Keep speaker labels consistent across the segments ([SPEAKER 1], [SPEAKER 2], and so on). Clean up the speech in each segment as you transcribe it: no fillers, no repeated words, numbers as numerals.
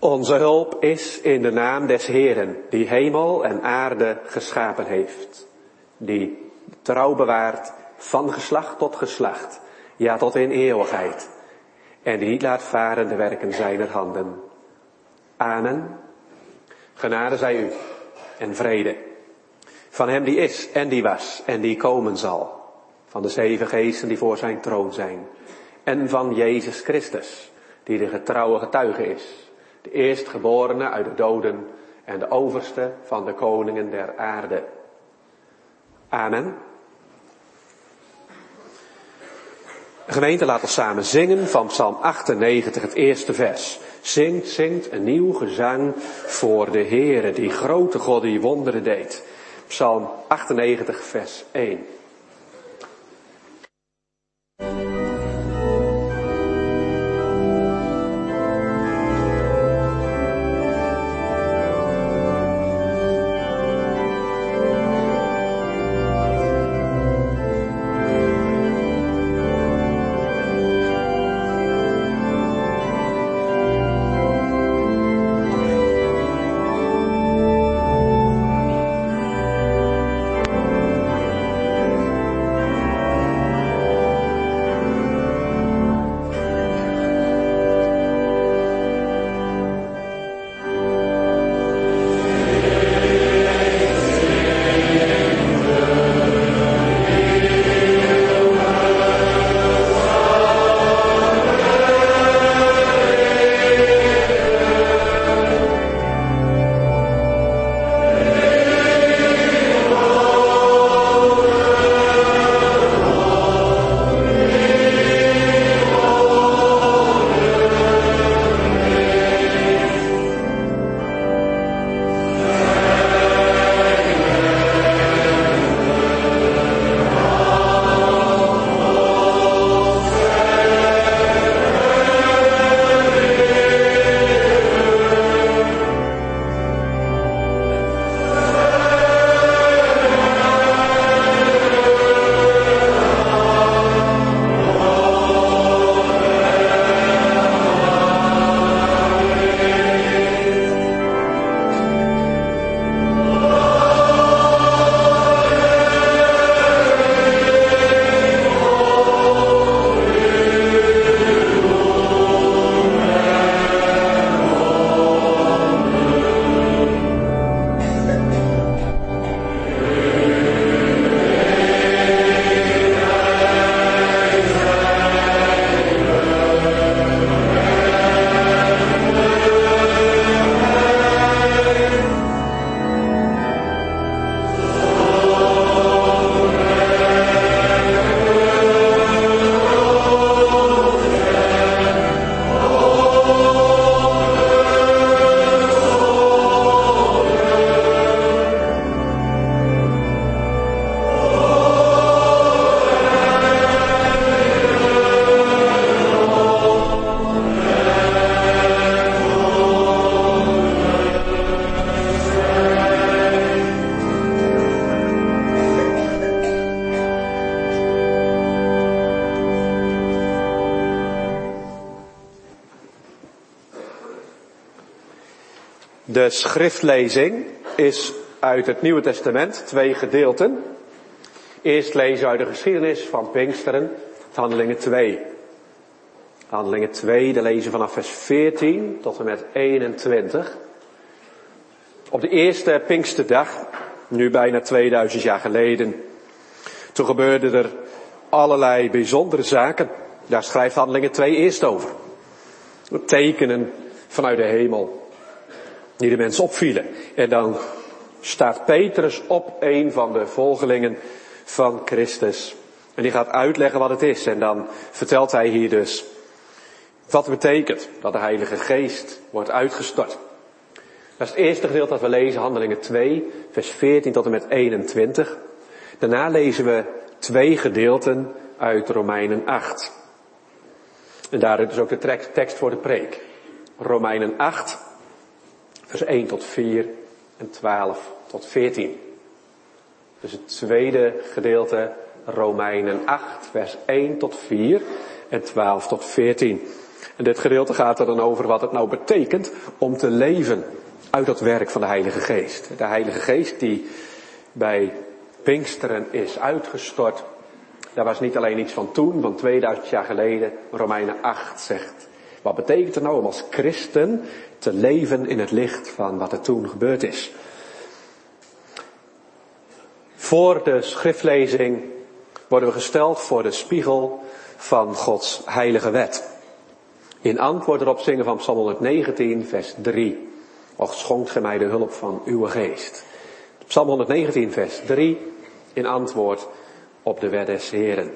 [SPEAKER 1] Onze hulp is in de naam des Heeren, die hemel en aarde geschapen heeft. Die trouw bewaart van geslacht tot geslacht, ja tot in eeuwigheid. En die niet laat varen de werken zijner handen. Amen. Genade zij u en vrede. Van hem die is en die was en die komen zal. Van de 7 geesten die voor zijn troon zijn. En van Jezus Christus, die de getrouwe getuige is. De eerstgeborene uit de doden en de overste van de koningen der aarde. Amen. Gemeente, laat ons samen zingen van Psalm 98, het eerste vers. Zingt een nieuw gezang voor de Heere, die grote God die wonderen deed. Psalm 98, vers 1. De schriftlezing is uit het Nieuwe Testament, 2 gedeelten. Eerst lezen we uit de geschiedenis van Pinksteren, het Handelingen 2. Handelingen 2, daar lezen we vanaf vers 14 tot en met 21. Op de eerste Pinksterdag, nu bijna 2000 jaar geleden, toen gebeurden er allerlei bijzondere zaken. Daar schrijft Handelingen 2 eerst over. Tekenen vanuit de hemel, die de mensen opvielen. En dan staat Petrus op, een van de volgelingen van Christus. En die gaat uitleggen wat het is. En dan vertelt hij hier dus wat het betekent dat de Heilige Geest wordt uitgestort. Dat is het eerste gedeelte dat we lezen, Handelingen 2, vers 14 tot en met 21. Daarna lezen we 2 gedeelten uit Romeinen 8. En daarin is ook de tekst voor de preek. Romeinen 8, vers 1 tot 4 en 12 tot 14. Dus het tweede gedeelte, Romeinen 8, vers 1 tot 4 en 12 tot 14. En dit gedeelte gaat er dan over wat het nou betekent om te leven uit dat werk van de Heilige Geest. De Heilige Geest die bij Pinksteren is uitgestort. Dat was niet alleen iets van toen, van 2000 jaar geleden. Romeinen 8 zegt, wat betekent het nou om als christen te leven in het licht van wat er toen gebeurd is? Voor de schriftlezing worden we gesteld voor de spiegel van Gods heilige wet. In antwoord erop zingen van Psalm 119, vers 3. Och, schonkt gij mij de hulp van uw geest. Psalm 119, vers 3, in antwoord op de wet des Heren.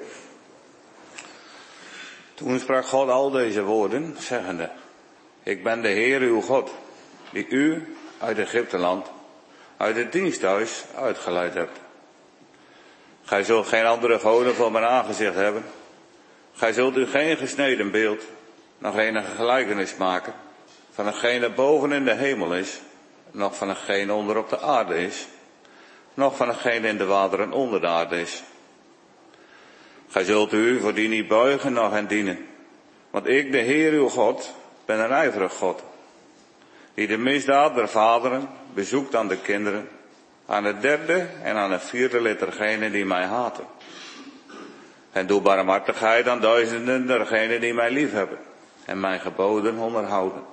[SPEAKER 2] Toen sprak God al deze woorden, zeggende, ik ben de Heer uw God, die u uit Egypteland, uit het diensthuis uitgeleid hebt. Gij zult geen andere goden voor mijn aangezicht hebben. Gij zult u geen gesneden beeld, nog enige gelijkenis maken, van hetgene boven in de hemel is, nog van hetgene onder op de aarde is, nog van hetgene in de wateren onder de aarde is. Gij zult u voor die niet buigen, nog hen dienen. Want ik, de Heer uw God, ben een ijverig God, die de misdaad der vaderen bezoekt aan de kinderen, aan het derde en aan het vierde lid dergenen die mij haten. En doe barmhartigheid aan duizenden dergenen die mij liefhebben en mijn geboden onderhouden.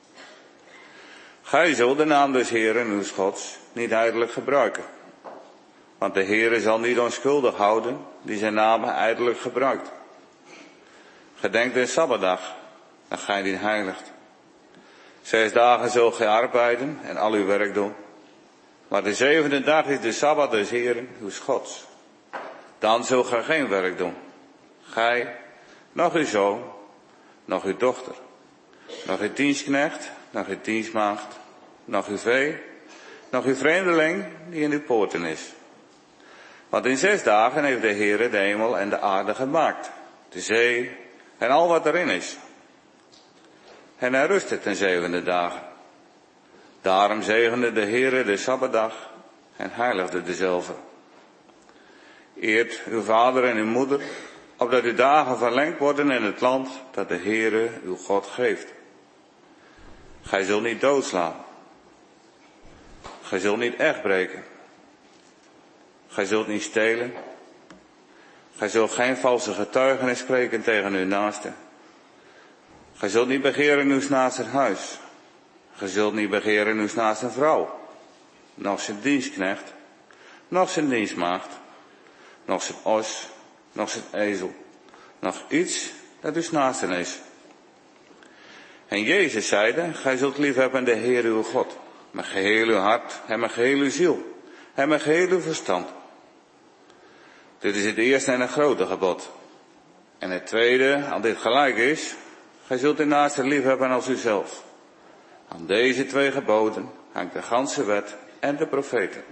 [SPEAKER 2] Gij zult de naam des Heeren uw Gods niet ijdelijk gebruiken. Want de Heere zal niet onschuldig houden die zijn naam ijdelijk gebruikt. Gedenk de Sabbatdag, dat gij die heiligt. 6 dagen zult gij arbeiden en al uw werk doen. Maar de 7e dag is de Sabbat des Heeren uw Gods. Dan zult gij geen werk doen. Gij, nog uw zoon, nog uw dochter, nog uw dienstknecht, nog uw dienstmaagd, nog uw vee, nog uw vreemdeling die in uw poorten is. Want in 6 dagen heeft de Heere de hemel en de aarde gemaakt, de zee en al wat erin is. En hij rustte ten 7e dagen. Daarom zegende de Heere de Sabbatdag en heiligde dezelve. Eert uw vader en uw moeder, opdat uw dagen verlengd worden in het land dat de Heere uw God geeft. Gij zult niet doodslaan. Gij zult niet echt breken. Gij zult niet stelen. Gij zult geen valse getuigenis spreken tegen uw naaste. Gij zult niet begeren uw naaste huis. Gij zult niet begeren uw naaste vrouw, nog zijn dienstknecht, nog zijn dienstmaagd, nog zijn os, nog zijn ezel, nog iets dat uw naaste is. En Jezus zeide, gij zult liefhebben de Heer uw God, met geheel uw hart en met geheel uw ziel en met geheel uw verstand. Dit is het eerste en een grote gebod. En het tweede, aan dit gelijk is, gij zult uw naaste liefhebben als uzelf. Aan deze 2 geboden hangt de ganse wet en de profeten.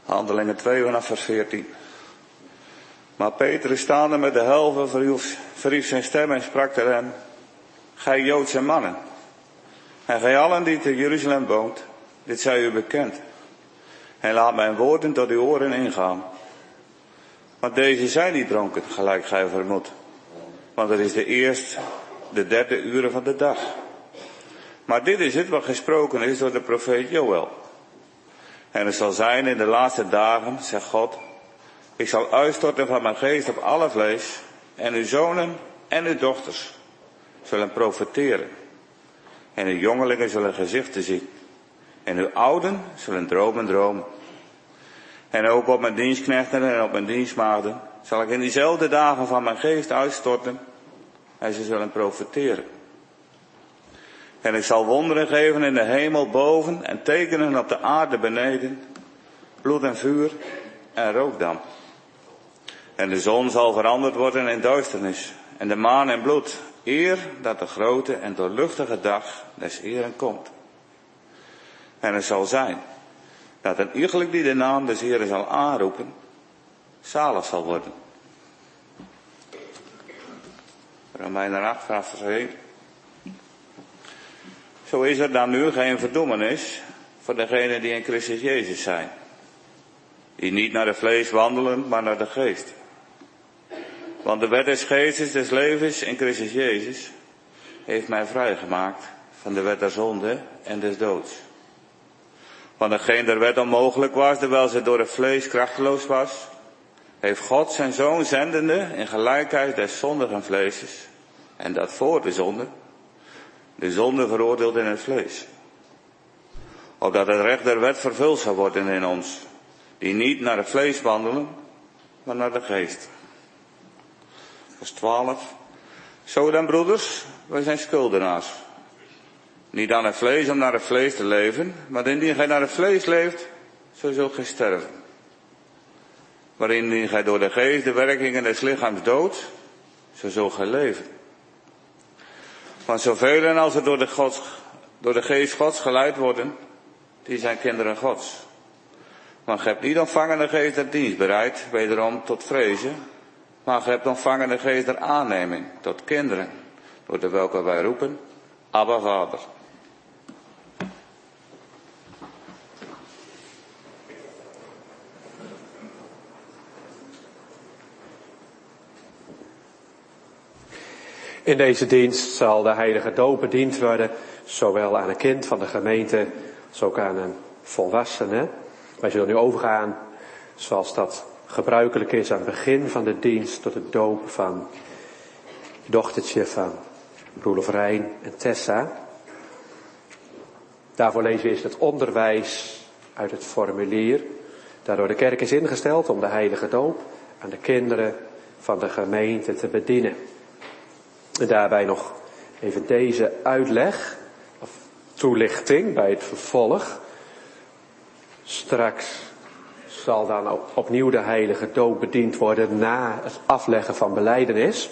[SPEAKER 2] Handelingen 2 vanaf vers 14. Maar Petrus staande met de helve verhief zijn stem en sprak tot hen: Gij Joodse mannen, en gij allen die te Jeruzalem woont, dit zij u bekend. En laat mijn woorden tot uw oren ingaan. Want deze zijn niet dronken, gelijk gij vermoedt. Want het is de derde uren van de dag. Maar dit is het wat gesproken is door de profeet Joël. En het zal zijn in de laatste dagen, zegt God, ik zal uitstorten van mijn geest op alle vlees, en uw zonen en uw dochters zullen profeteren. En uw jongelingen zullen gezichten zien. En uw ouden zullen dromen. En ook op mijn dienstknechten en op mijn dienstmaagden zal ik in diezelfde dagen van mijn geest uitstorten, en ze zullen profeteren. En ik zal wonderen geven in de hemel boven en tekenen op de aarde beneden, bloed en vuur en rookdamp. En de zon zal veranderd worden in duisternis en de maan in bloed, eer dat de grote en doorluchtige dag des Heeren komt. En het zal zijn dat een iegelijk die de naam des Heeren zal aanroepen, zalig zal worden. Romeinen 8 vanaf vers 1. Zo is er dan nu geen verdoemenis voor degenen die in Christus Jezus zijn. Die niet naar het vlees wandelen, maar naar de geest. Want de wet des geestes des levens in Christus Jezus heeft mij vrijgemaakt van de wet der zonde en des doods. Want hetgeen der wet onmogelijk was, terwijl ze door het vlees krachteloos was, heeft God zijn zoon zendende in gelijkheid des zondigen vleeses, en dat voor de zonde veroordeeld in het vlees. Opdat het recht der wet vervuld zou worden in ons, die niet naar het vlees wandelen, maar naar de geest. Vers 12. Zo dan, broeders, wij zijn schuldenaars. Niet aan het vlees om naar het vlees te leven, maar indien gij naar het vlees leeft, zo zult gij sterven. Maar indien gij door de geest de werkingen des lichaams doodt, zo zult gij leven. Want zoveel als er door de geest Gods geleid worden, die zijn kinderen Gods. Want gij hebt niet ontvangen de geest der dienstbereid, wederom tot vrezen, maar gij hebt ontvangen de geest der aanneming, tot kinderen, door de welke wij roepen, Abba, Vader.
[SPEAKER 1] In deze dienst zal de heilige doop bediend worden, zowel aan een kind van de gemeente, als ook aan een volwassene. Wij zullen nu overgaan, zoals dat gebruikelijk is aan het begin van de dienst, tot het doop van het dochtertje van Roelof Rijn en Tessa. Daarvoor lezen we eerst het onderwijs uit het formulier. Daardoor de kerk is ingesteld om de heilige doop aan de kinderen van de gemeente te bedienen. En daarbij nog even deze uitleg, of toelichting bij het vervolg. Straks zal dan opnieuw de heilige doop bediend worden na het afleggen van belijdenis.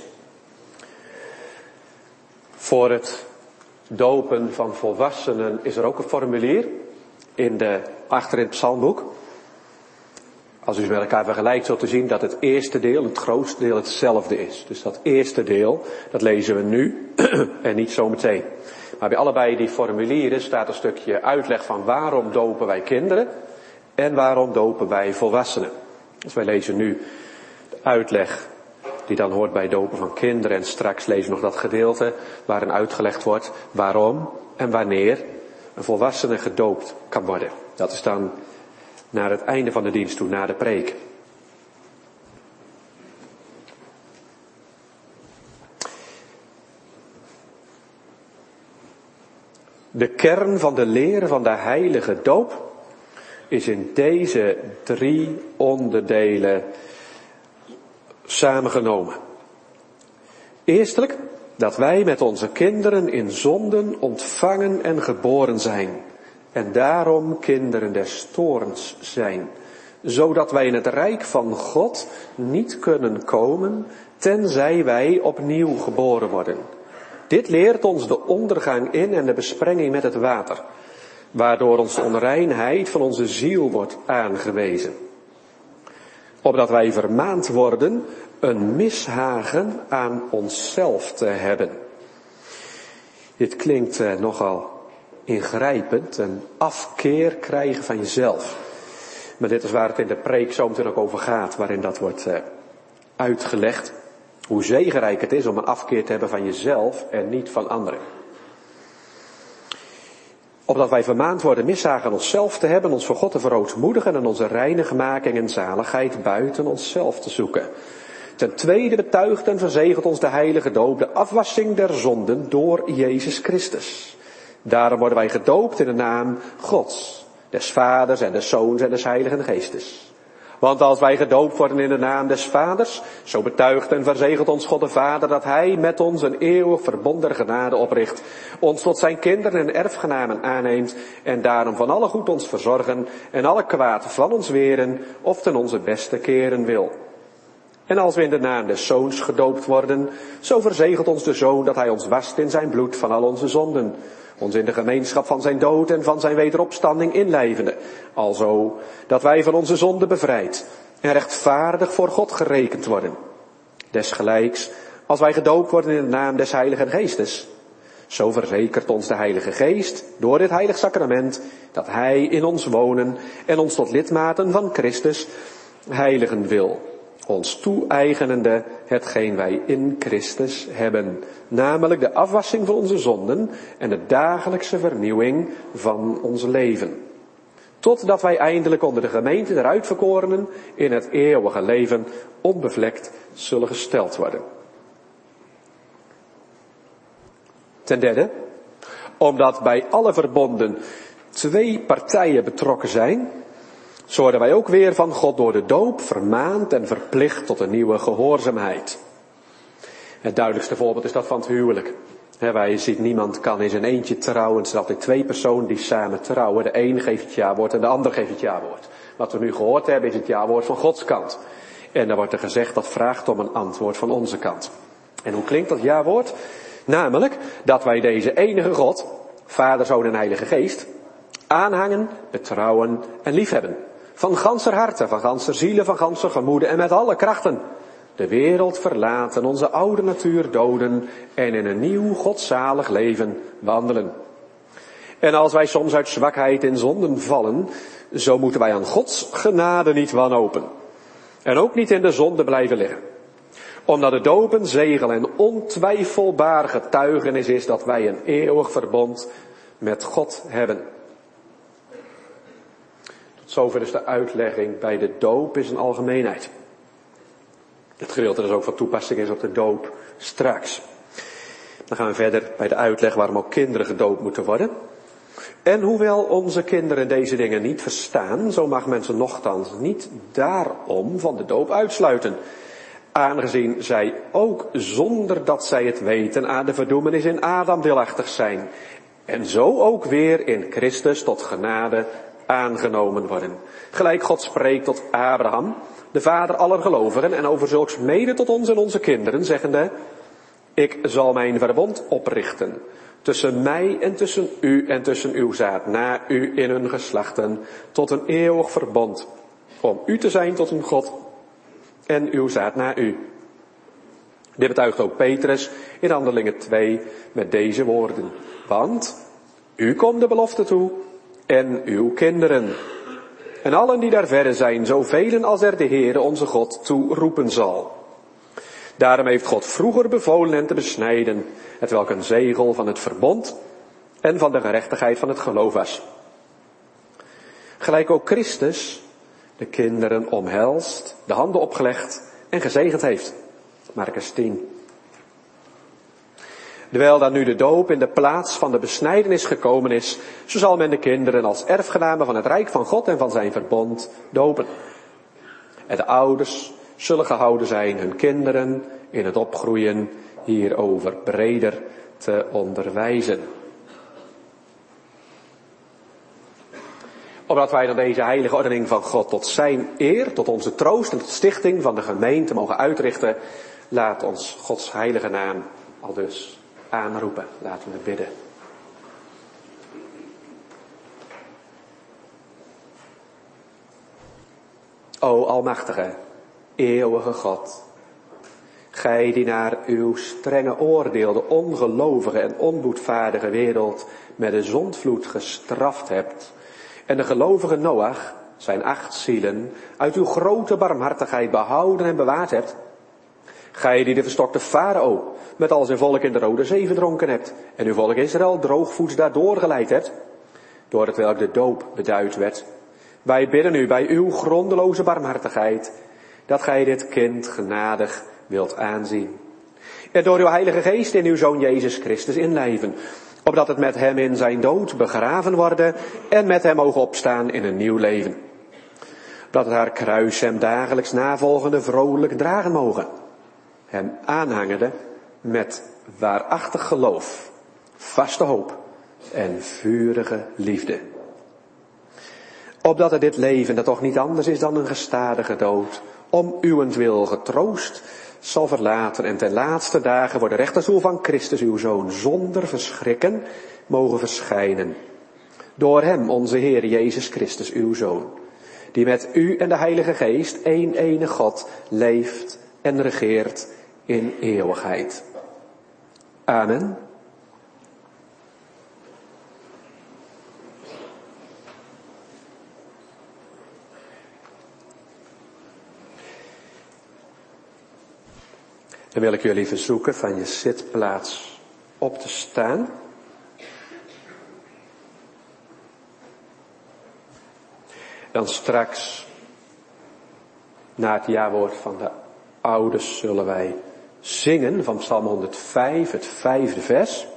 [SPEAKER 1] Voor het dopen van volwassenen is er ook een formulier achter in het psalmboek. Als u ze met elkaar vergelijkt, zult u zien dat het eerste deel, het grootste deel, hetzelfde is. Dus dat eerste deel, dat lezen we nu en niet zometeen. Maar bij allebei die formulieren staat een stukje uitleg van waarom dopen wij kinderen en waarom dopen wij volwassenen. Dus wij lezen nu de uitleg die dan hoort bij dopen van kinderen. En straks lezen we nog dat gedeelte waarin uitgelegd wordt waarom en wanneer een volwassene gedoopt kan worden. Dat is dan naar het einde van de dienst toe, na de preek. De kern van de leer van de heilige doop is in deze 3 onderdelen samengenomen. Eerstelijk, dat wij met onze kinderen in zonden ontvangen en geboren zijn. En daarom kinderen des toorns zijn. Zodat wij in het rijk van God niet kunnen komen, tenzij wij opnieuw geboren worden. Dit leert ons de ondergang in en de besprenging met het water. waardoor ons de onreinheid van onze ziel wordt aangewezen. Opdat wij vermaand worden een mishagen aan onszelf te hebben. Dit klinkt nogal ingrijpend, een afkeer krijgen van jezelf. Maar dit is waar het in de preek zo meteen ook over gaat, waarin dat wordt uitgelegd. Hoe zegenrijk het is om een afkeer te hebben van jezelf en niet van anderen. Opdat wij vermaand worden mishagen aan onszelf te hebben, ons voor God te verootmoedigen en onze reinigmaking en zaligheid buiten onszelf te zoeken. Ten tweede betuigt en verzegelt ons de heilige doop de afwassing der zonden door Jezus Christus. Daarom worden wij gedoopt in de naam Gods, des Vaders en des Zoons en des Heiligen Geestes. Want als wij gedoopt worden in de naam des Vaders, zo betuigt en verzegelt ons God de Vader dat Hij met ons een eeuwig verbond der genade opricht, ons tot zijn kinderen en erfgenamen aanneemt en daarom van alle goed ons verzorgen en alle kwaad van ons weren of ten onze beste keren wil. En als we in de naam des Zoons gedoopt worden, zo verzegelt ons de Zoon dat Hij ons wast in zijn bloed van al onze zonden, ons in de gemeenschap van zijn dood en van zijn wederopstanding inlijvende, alzo dat wij van onze zonden bevrijd en rechtvaardig voor God gerekend worden. Desgelijks, als wij gedoopt worden in de naam des Heiligen Geestes, zo verzekert ons de Heilige Geest door dit heilig sacrament dat Hij in ons wonen en ons tot lidmaten van Christus heiligen wil, ons toe-eigenende hetgeen wij in Christus hebben, namelijk de afwassing van onze zonden en de dagelijkse vernieuwing van ons leven. Totdat wij eindelijk onder de gemeente der uitverkorenen in het eeuwige leven onbevlekt zullen gesteld worden. Ten derde, omdat bij alle verbonden 2 partijen betrokken zijn, zo worden wij ook weer van God door de doop vermaand en verplicht tot een nieuwe gehoorzaamheid. Het duidelijkste voorbeeld is dat van het huwelijk. Wij zien, niemand kan in zijn eentje trouwen. Het zijn altijd 2 personen die samen trouwen. De een geeft het jawoord en de ander geeft het jawoord. Wat we nu gehoord hebben is het jawoord van Gods kant. En dan wordt er gezegd dat vraagt om een antwoord van onze kant. En hoe klinkt dat jawoord? Namelijk dat wij deze enige God, Vader, Zoon en Heilige Geest, aanhangen, betrouwen en liefhebben. Van ganser harte, van ganser zielen, van ganser gemoede en met alle krachten. De wereld verlaten, onze oude natuur doden en in een nieuw godzalig leven wandelen. En als wij soms uit zwakheid in zonden vallen, zo moeten wij aan Gods genade niet wanhopen. En ook niet in de zonde blijven liggen. Omdat de doop een zegel en ontwijfelbaar getuigenis is dat wij een eeuwig verbond met God hebben. Tot zover dus de uitlegging bij de doop is een algemeenheid. Het gedeelte dat ook van toepassing is op de doop straks. Dan gaan we verder bij de uitleg waarom ook kinderen gedoopt moeten worden. En hoewel onze kinderen deze dingen niet verstaan, zo mag men ze nochtans niet daarom van de doop uitsluiten. Aangezien zij ook zonder dat zij het weten aan de verdoemenis in Adam deelachtig zijn. En zo ook weer in Christus tot genade aangenomen worden. Gelijk God spreekt tot Abraham, de vader aller gelovigen, en over zulks mede tot ons en onze kinderen, zeggende: ik zal mijn verbond oprichten tussen mij en tussen u en tussen uw zaad na u in hun geslachten, tot een eeuwig verbond, om u te zijn tot een God en uw zaad na u. Dit betuigt ook Petrus in Handelingen 2 met deze woorden: want u komt de belofte toe en uw kinderen. En allen die daar verre zijn, zoveel als er de Heere onze God toe roepen zal. Daarom heeft God vroeger bevolen hen te besnijden, hetwelk een zegel van het verbond en van de gerechtigheid van het geloof was. Gelijk ook Christus de kinderen omhelst, de handen opgelegd en gezegend heeft. Markus 10. Terwijl dan nu de doop in de plaats van de besnijdenis gekomen is, zo zal men de kinderen als erfgenamen van het rijk van God en van zijn verbond dopen. En de ouders zullen gehouden zijn hun kinderen in het opgroeien hierover breder te onderwijzen. Opdat wij dan deze heilige ordening van God tot zijn eer, tot onze troost en tot stichting van de gemeente mogen uitrichten, laat ons Gods heilige naam aldus aanroepen. Laten we bidden. O almachtige, eeuwige God, gij die naar uw strenge oordeel de ongelovige en onboedvaardige wereld met de zondvloed gestraft hebt en de gelovige Noach, zijn 8 zielen, uit uw grote barmhartigheid behouden en bewaard hebt. Gij die de verstokte Farao met al zijn volk in de Rode Zee verdronken hebt en uw volk Israël droogvoets daardoor geleid hebt, door het welk de doop beduid werd. Wij bidden u bij uw grondeloze barmhartigheid dat gij dit kind genadig wilt aanzien. En door uw Heilige Geest in uw Zoon Jezus Christus inlijven, opdat het met hem in zijn dood begraven worden en met hem mogen opstaan in een nieuw leven. Dat het haar kruis hem dagelijks navolgende vrolijk dragen mogen. Hem aanhangende met waarachtig geloof, vaste hoop en vurige liefde. Opdat het dit leven, dat toch niet anders is dan een gestadige dood, om uwentwil getroost zal verlaten en ten laatste dagen voor de rechterstoel van Christus uw Zoon zonder verschrikken mogen verschijnen. Door hem, onze Heer Jezus Christus, uw Zoon, die met u en de Heilige Geest, één enige God, leeft en regeert in eeuwigheid. Amen. Dan wil ik jullie verzoeken van je zitplaats op te staan. Dan straks, na het jawoord van de ouders, zullen wij zingen van Psalm 105, het 5e vers.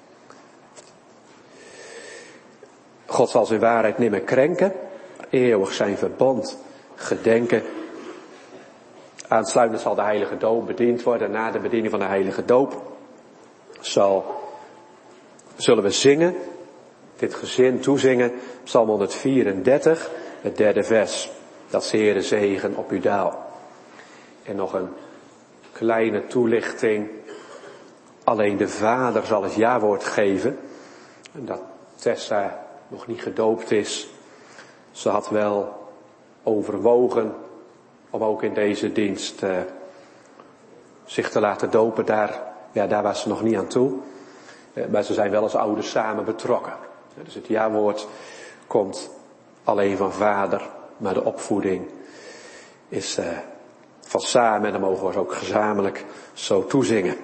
[SPEAKER 1] God zal zijn waarheid nimmer krenken, eeuwig zijn verbond gedenken. Aansluitend zal de heilige doop bediend worden. Na de bediening van de heilige doop zullen we zingen, dit gezin toezingen, Psalm 134, het 3e vers. Dat Heere zegen op uw daal. En nog een kleine toelichting. Alleen de vader zal het jawoord geven. En dat Tessa nog niet gedoopt is. Ze had wel overwogen om ook in deze dienst zich te laten dopen. Daar was ze nog niet aan toe. Maar ze zijn wel als ouders samen betrokken. Dus het jawoord komt alleen van vader. Maar de opvoeding is van samen. En dan mogen we ook gezamenlijk zo toezingen.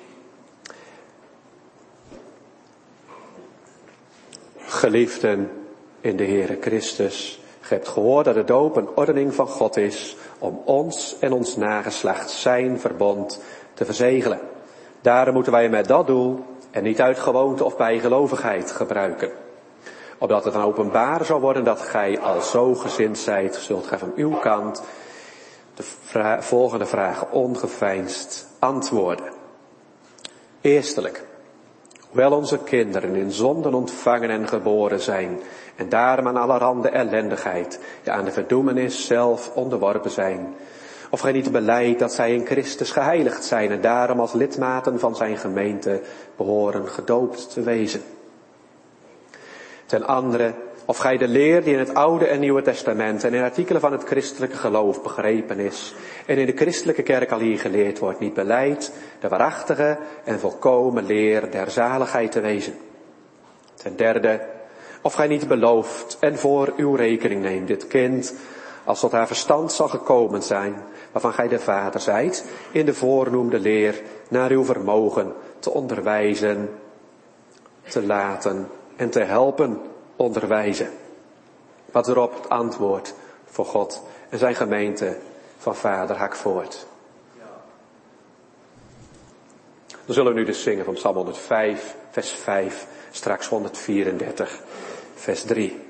[SPEAKER 1] Geliefden in de Heere Christus. Ge hebt gehoord dat de doop een ordening van God is om ons en ons nageslacht zijn verbond te verzegelen. Daarom moeten wij met dat doel en niet uit gewoonte of bijgelovigheid gebruiken. Opdat het dan openbaar zal worden dat gij al zo gezind zijt, zult gij van uw kant de volgende vragen ongeveinsd antwoorden. Eerstelijk, hoewel onze kinderen in zonden ontvangen en geboren zijn en daarom aan allerhande ellendigheid, ja aan de verdoemenis zelf onderworpen zijn, of gij niet belijdt dat zij in Christus geheiligd zijn en daarom als lidmaten van zijn gemeente behoren gedoopt te wezen. Ten andere, of gij de leer die in het Oude en Nieuwe Testament en in artikelen van het christelijke geloof begrepen is en in de christelijke kerk al hier geleerd wordt, niet belijdt de waarachtige en volkomen leer der zaligheid te wezen. Ten derde, of gij niet belooft en voor uw rekening neemt dit kind, als tot haar verstand zal gekomen zijn, waarvan gij de vader zijt, in de voornoemde leer naar uw vermogen te onderwijzen, te laten en te helpen onderwijzen. Wat erop het antwoord voor God en zijn gemeente van vader Hakvoort. Dan zullen we nu dus zingen van Psalm 105, vers 5, straks 134, vers 3.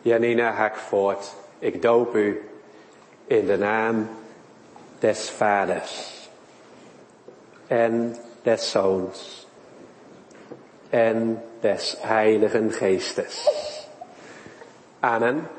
[SPEAKER 1] Janina Hakvoort, ik doop u in de naam des Vaders en des Zoons en des Heiligen Geestes. Amen.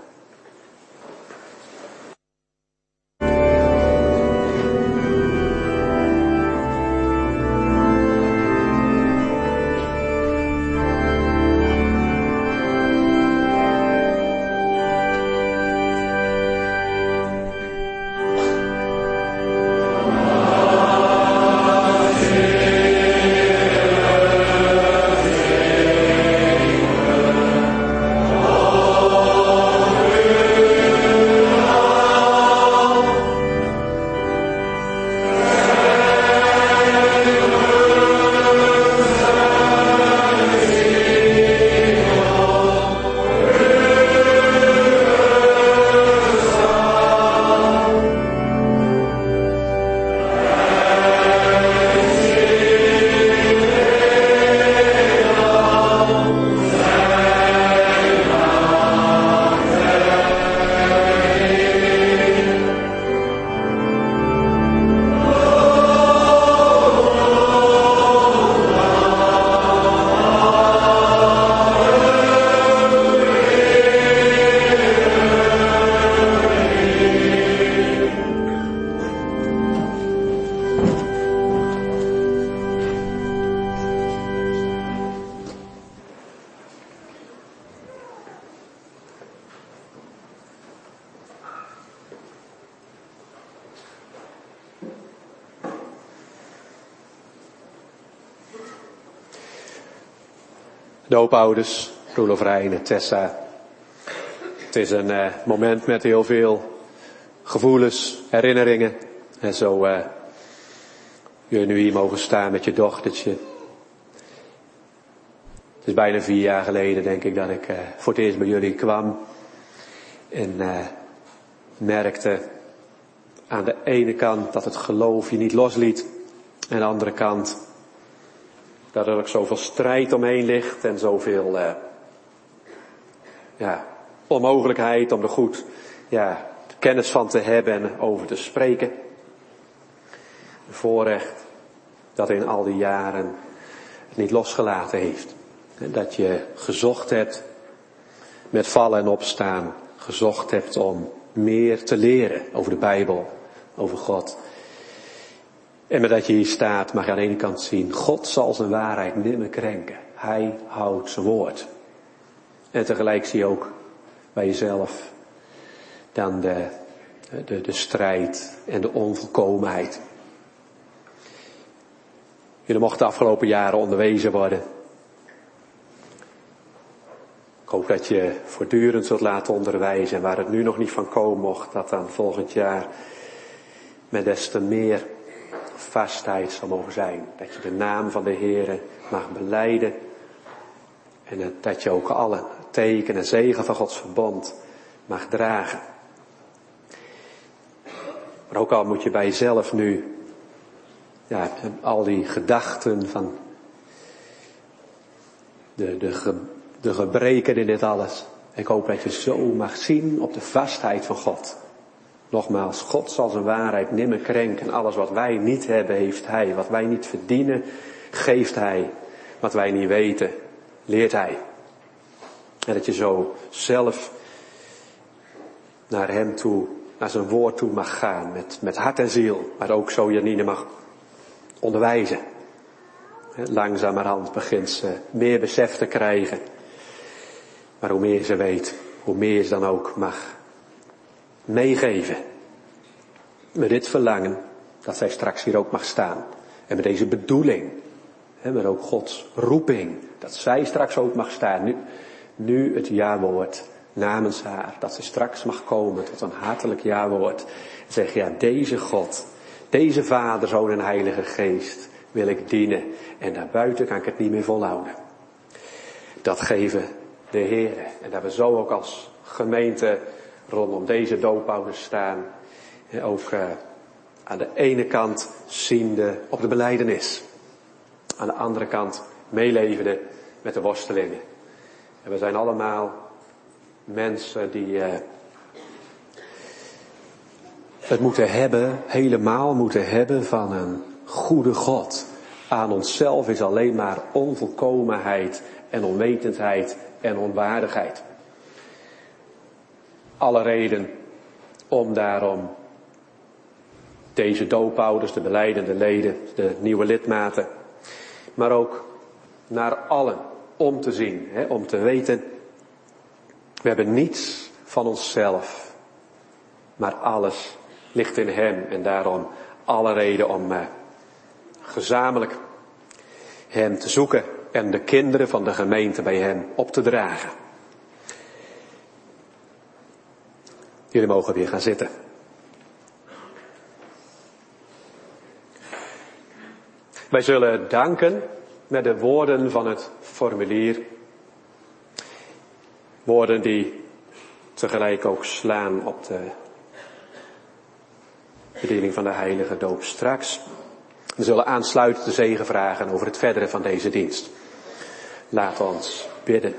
[SPEAKER 1] Doopouders, Roelof, Reine, Tessa. Het is een moment met heel veel gevoelens, herinneringen. En zo jullie nu hier mogen staan met je dochtertje. Het is bijna 4 jaar geleden, denk ik, dat ik voor het eerst bij jullie kwam. En merkte aan de ene kant dat het geloof je niet losliet. En aan de andere kant dat er ook zoveel strijd omheen ligt en zoveel onmogelijkheid om er goed kennis van te hebben en over te spreken. Een voorrecht dat in al die jaren het niet losgelaten heeft. En dat je gezocht hebt met vallen en opstaan, gezocht hebt om meer te leren over de Bijbel, over God. En met dat je hier staat mag je aan de ene kant zien, God zal zijn waarheid nimmer krenken. Hij houdt zijn woord. En tegelijk zie je ook bij jezelf dan de strijd en de onvolkomenheid. Jullie mochten de afgelopen jaren onderwezen worden. Ik hoop dat je voortdurend zult laten onderwijzen. En waar het nu nog niet van komen mocht, dat dan volgend jaar met des te meer vastheid zal mogen zijn. Dat je de naam van de Heere mag belijden. En dat je ook alle teken en zegen van Gods verbond mag dragen. Maar ook al moet je bij jezelf nu al die gedachten van de gebreken in dit alles. Ik hoop dat je zo mag zien op de vastheid van God. Nogmaals, God zal zijn waarheid nimmer krenken. Alles wat wij niet hebben, heeft Hij. Wat wij niet verdienen, geeft Hij. Wat wij niet weten, leert Hij. En dat je zo zelf naar Hem toe, naar zijn woord toe mag gaan. Met hart en ziel. Maar ook zo Janine mag onderwijzen. Langzamerhand begint ze meer besef te krijgen. Maar hoe meer ze weet, hoe meer ze dan ook mag meegeven. Met dit verlangen dat zij straks hier ook mag staan. En met deze bedoeling. Met ook Gods roeping. Dat zij straks ook mag staan. Nu het jawoord namens haar. Dat ze straks mag komen tot een hartelijk jawoord. En zeggen, deze God, deze Vader, Zoon en Heilige Geest wil ik dienen. En daarbuiten kan ik het niet meer volhouden. Dat geven de Heer. En dat we zo ook als gemeente rondom deze doopouders staan. Ook aan de ene kant ziende op de belijdenis. Aan de andere kant meelevende met de worstelingen. En we zijn allemaal mensen die het moeten hebben, helemaal moeten hebben van een goede God. Aan onszelf is alleen maar onvolkomenheid en onwetendheid en onwaardigheid. Alle reden om daarom deze doopouders, de belijdende leden, de nieuwe lidmaten, maar ook naar allen om te zien, om te weten, we hebben niets van onszelf, maar alles ligt in hem en daarom alle reden om gezamenlijk hem te zoeken en de kinderen van de gemeente bij hem op te dragen. Jullie mogen weer gaan zitten. Wij zullen danken met de woorden van het formulier. Woorden die tegelijk ook slaan op de bediening van de heilige doop straks. We zullen aansluitend de zegen vragen over het verdere van deze dienst. Laat ons bidden.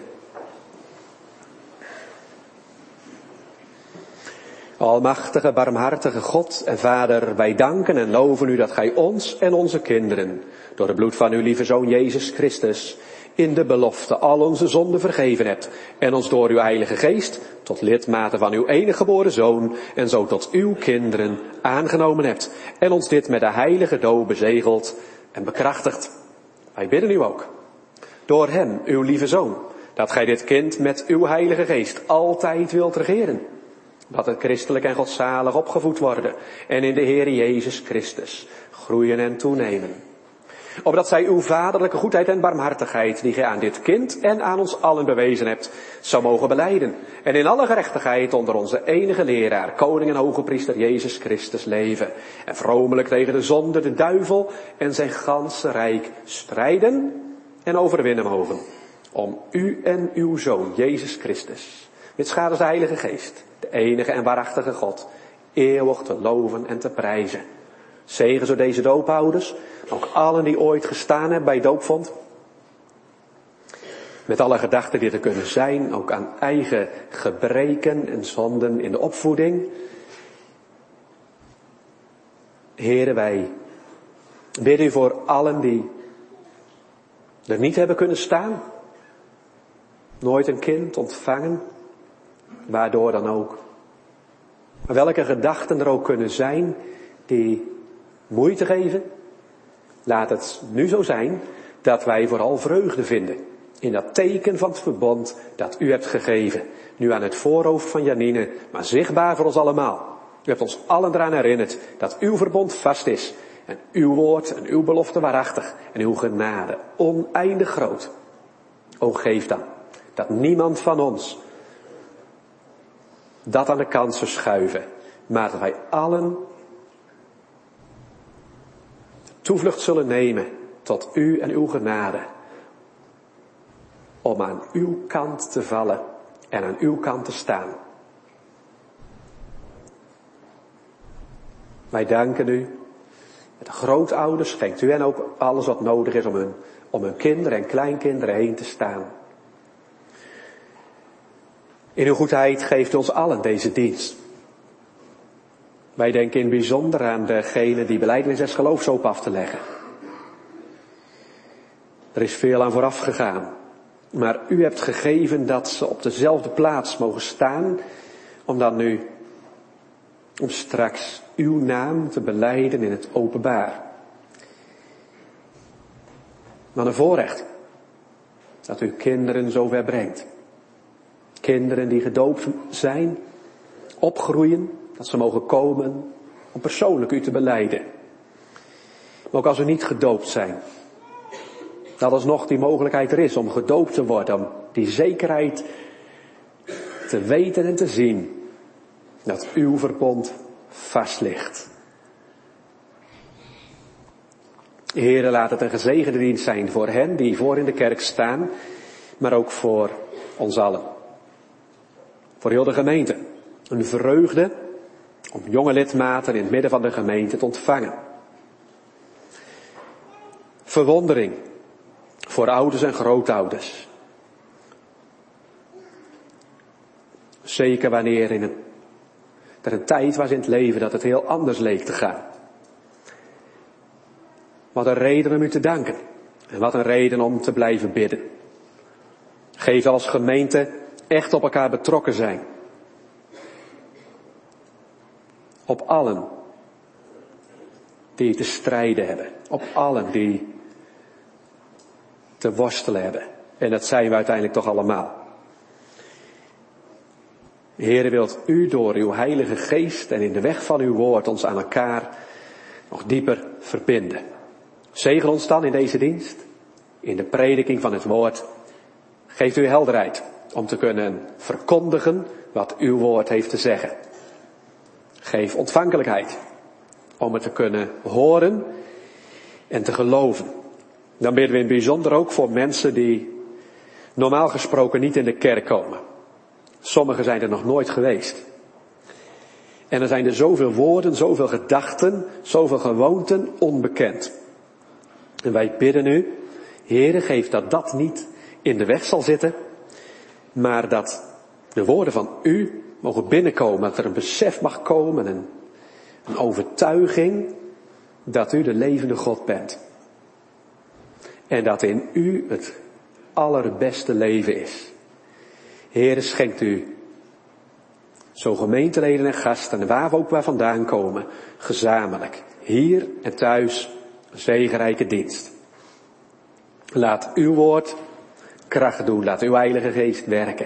[SPEAKER 1] Almachtige, barmhartige God en Vader, wij danken en loven u dat gij ons en onze kinderen, door het bloed van uw lieve Zoon Jezus Christus, in de belofte al onze zonden vergeven hebt en ons door uw Heilige Geest tot lidmaten van uw enige geboren Zoon en zo tot uw kinderen aangenomen hebt en ons dit met de heilige doop bezegeld en bekrachtigd. Wij bidden u ook, door hem, uw lieve Zoon, dat gij dit kind met uw Heilige Geest altijd wilt regeren. Dat het christelijk en godzalig opgevoed worden en in de Heer Jezus Christus groeien en toenemen. Opdat zij uw vaderlijke goedheid en barmhartigheid, die gij aan dit kind en aan ons allen bewezen hebt, zou mogen belijden. En in alle gerechtigheid onder onze enige leraar, koning en hoge priester Jezus Christus leven. En vromelijk tegen de zonde, de duivel en zijn ganse rijk strijden en overwinnen mogen. Om u en uw Zoon Jezus Christus, met schades de Heilige Geest, de enige en waarachtige God, eeuwig te loven en te prijzen. Zegen zo deze doopouders, ook allen die ooit gestaan hebben bij doopvond. Met alle gedachten die er kunnen zijn, ook aan eigen gebreken en zonden in de opvoeding. Heren, wij bidden u voor allen die er niet hebben kunnen staan. Nooit een kind ontvangen, waardoor dan ook. Maar welke gedachten er ook kunnen zijn die moeite geven. Laat het nu zo zijn dat wij vooral vreugde vinden in dat teken van het verbond dat u hebt gegeven. Nu aan het voorhoofd van Janine, maar zichtbaar voor ons allemaal. U hebt ons allen eraan herinnerd dat uw verbond vast is. En uw woord en uw belofte waarachtig. En uw genade oneindig groot. O geef dan dat niemand van ons dat aan de kant zou schuiven. Maar dat wij allen toevlucht zullen nemen tot u en uw genade. Om aan uw kant te vallen en aan uw kant te staan. Wij danken u. Met de grootouders schenkt u hen ook alles wat nodig is om hun kinderen en kleinkinderen heen te staan. In uw goedheid geeft u ons allen deze dienst. Wij denken in bijzonder aan degene die belijdenis en geloof zo op af te leggen. Er is veel aan vooraf gegaan. Maar u hebt gegeven dat ze op dezelfde plaats mogen staan. Om straks uw naam te belijden in het openbaar. Wat een voorrecht. Dat u kinderen zover brengt. Kinderen die gedoopt zijn. Opgroeien. Dat ze mogen komen om persoonlijk u te belijden. Maar ook als we niet gedoopt zijn. Dat alsnog die mogelijkheid er is om gedoopt te worden. Om die zekerheid te weten en te zien. Dat uw verbond vast ligt. Heere, laat het een gezegende dienst zijn voor hen die voor in de kerk staan. Maar ook voor ons allen. Voor heel de gemeente. Een vreugde om jonge lidmaten in het midden van de gemeente te ontvangen. Verwondering voor ouders en grootouders. Zeker wanneer er een tijd was in het leven dat het heel anders leek te gaan. Wat een reden om u te danken. En wat een reden om te blijven bidden. Geef als gemeente echt op elkaar betrokken zijn. Op allen die te strijden hebben. Op allen die te worstelen hebben. En dat zijn we uiteindelijk toch allemaal. Heere, wilt u door uw heilige geest en in de weg van uw woord ons aan elkaar nog dieper verbinden. Zegel ons dan in deze dienst, in de prediking van het woord. Geeft u helderheid om te kunnen verkondigen wat uw woord heeft te zeggen. Geef ontvankelijkheid om het te kunnen horen en te geloven. Dan bidden we in het bijzonder ook voor mensen die normaal gesproken niet in de kerk komen. Sommigen zijn er nog nooit geweest. En er zijn er zoveel woorden, zoveel gedachten, zoveel gewoonten onbekend. En wij bidden u, Heere, geef dat niet in de weg zal zitten, maar dat de woorden van u mogen binnenkomen, dat er een besef mag komen, een overtuiging dat u de levende God bent. En dat in u het allerbeste leven is. Heere, schenkt u zo gemeenteleden en gasten, waar we ook waar vandaan komen, gezamenlijk, hier en thuis, een zegenrijke dienst. Laat uw woord kracht doen, laat uw heilige geest werken.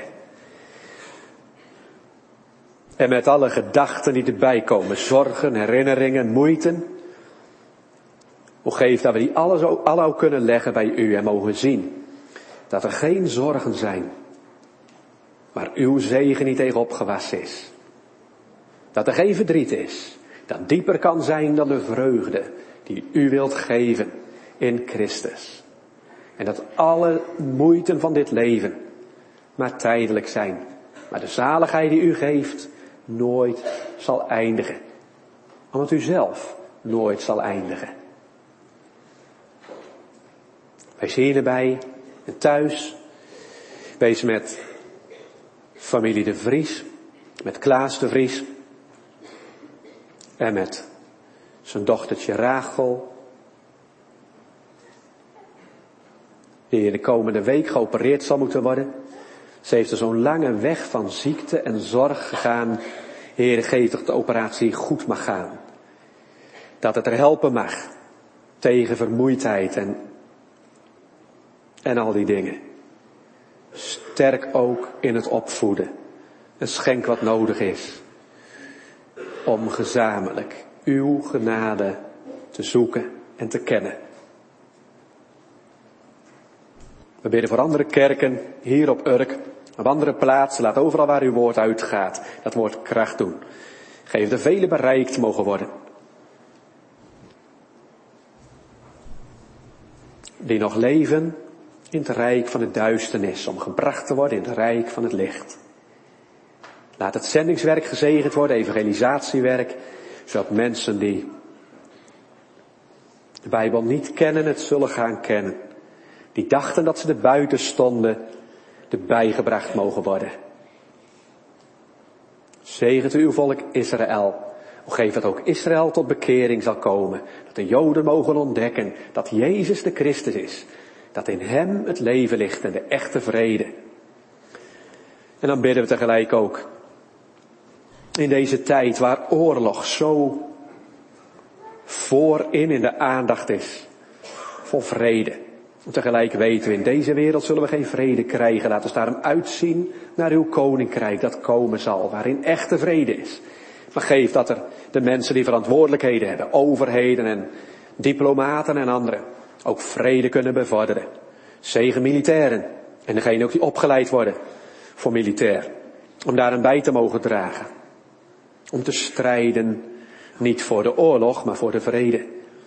[SPEAKER 1] En met alle gedachten die erbij komen, zorgen, herinneringen, moeiten, o geef dat we die alle kunnen leggen bij u en mogen zien dat er geen zorgen zijn, waar uw zegen niet tegen opgewassen is. Dat er geen verdriet is, dat dieper kan zijn dan de vreugde die u wilt geven in Christus. En dat alle moeiten van dit leven maar tijdelijk zijn. Maar de zaligheid die u geeft nooit zal eindigen. Omdat u zelf nooit zal eindigen. Wij zien erbij en thuis. Wees met familie de Vries. Met Klaas de Vries. En met zijn dochtertje Rachel. Die in de komende week geopereerd zal moeten worden. Ze heeft er zo'n lange weg van ziekte en zorg gegaan. Heere, geef dat de operatie goed mag gaan. Dat het er helpen mag. Tegen vermoeidheid en al die dingen. Sterk ook in het opvoeden. En schenk wat nodig is. Om gezamenlijk uw genade te zoeken en te kennen. We bidden voor andere kerken, hier op Urk, op andere plaatsen. Laat overal waar uw woord uitgaat, dat woord kracht doen. Geef de velen bereikt mogen worden. Die nog leven in het rijk van de duisternis, om gebracht te worden in het rijk van het licht. Laat het zendingswerk gezegend worden, evangelisatiewerk, zodat mensen die de Bijbel niet kennen, het zullen gaan kennen. Die dachten dat ze er buiten stonden, erbij gebracht mogen worden. Zegent uw volk Israël. Geef dat ook Israël tot bekering zal komen. Dat de Joden mogen ontdekken dat Jezus de Christus is. Dat in hem het leven ligt en de echte vrede. En dan bidden we tegelijk ook. In deze tijd waar oorlog zo voorin in de aandacht is. Voor vrede. En tegelijk weten we, in deze wereld zullen we geen vrede krijgen. Laten we daarom uitzien naar uw koninkrijk dat komen zal. Waarin echte vrede is. Maar geef dat er de mensen die verantwoordelijkheden hebben. Overheden en diplomaten en anderen. Ook vrede kunnen bevorderen. Zegen militairen. En degene ook die opgeleid worden voor militair. Om daarin bij te mogen dragen. Om te strijden. Niet voor de oorlog, maar voor de vrede.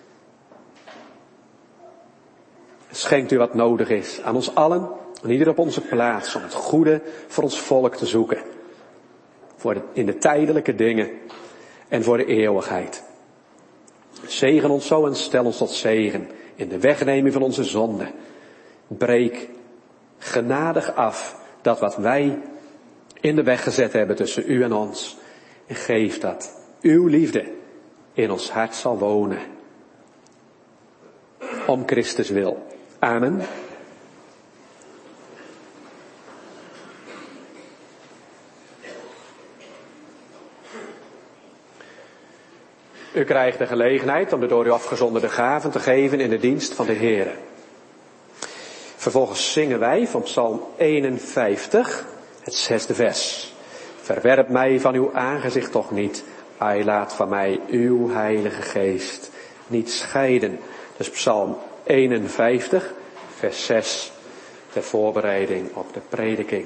[SPEAKER 1] Schenkt u wat nodig is aan ons allen. En ieder op onze plaats. Om het goede voor ons volk te zoeken. In de tijdelijke dingen. En voor de eeuwigheid. Zegen ons zo en stel ons tot zegen. In de wegneming van onze zonden. Breek genadig af dat wat wij in de weg gezet hebben tussen u en ons. En geef dat uw liefde in ons hart zal wonen. Om Christus wil. Amen. U krijgt de gelegenheid om de door u afgezonderde gaven te geven in de dienst van de Heere. Vervolgens zingen wij van Psalm 51, het 6e vers. Verwerp mij van uw aangezicht toch niet, ai laat van mij uw heilige geest niet scheiden. Dus Psalm 51, vers 6, ter voorbereiding op de prediking.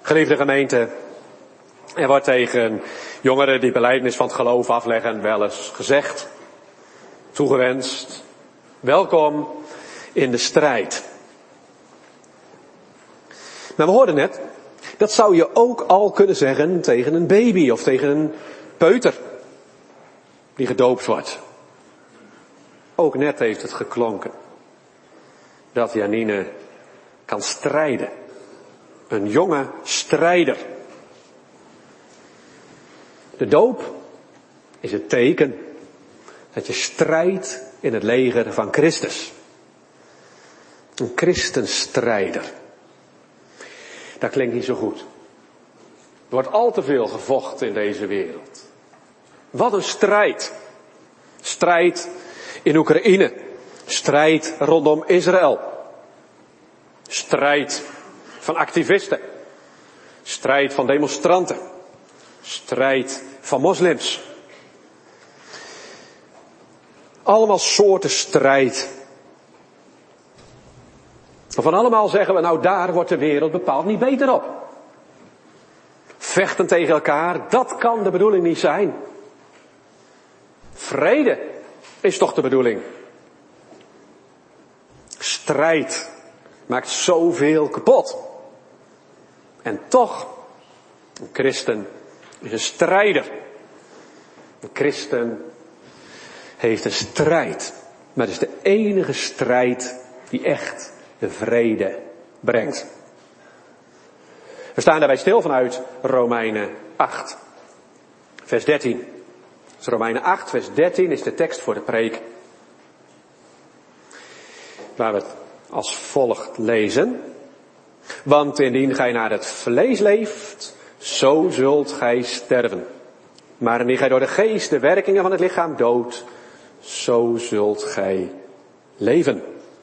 [SPEAKER 1] Geliefde gemeente, er wordt tegen jongeren die belijdenis van het geloof afleggen wel eens gezegd, toegewenst, welkom in de strijd. Maar we hoorden net, dat zou je ook al kunnen zeggen tegen een baby of tegen een peuter die gedoopt wordt. Ook net heeft het geklonken dat Janine kan strijden. Een jonge strijder. De doop is het teken dat je strijdt in het leger van Christus. Een christenstrijder. Dat klinkt niet zo goed. Er wordt al te veel gevochten in deze wereld. Wat een strijd. Strijd in Oekraïne. Strijd rondom Israël. Strijd van activisten. Strijd van demonstranten. Strijd van moslims. Allemaal soorten strijd. Van allemaal zeggen we, nou daar wordt de wereld bepaald niet beter op. Vechten tegen elkaar, dat kan de bedoeling niet zijn. Vrede is toch de bedoeling. Strijd maakt zoveel kapot. En toch, een christen is een strijder. Een christen heeft een strijd. Maar het is de enige strijd die echt de vrede brengt. We staan daarbij stil vanuit Romeinen 8, vers 13. Dus Romeinen 8, vers 13 is de tekst voor de preek. Waar we het als volgt lezen. Want indien gij naar het vlees leeft, zo zult gij sterven. Maar indien gij door de geest de werkingen van het lichaam doodt, zo zult gij leven.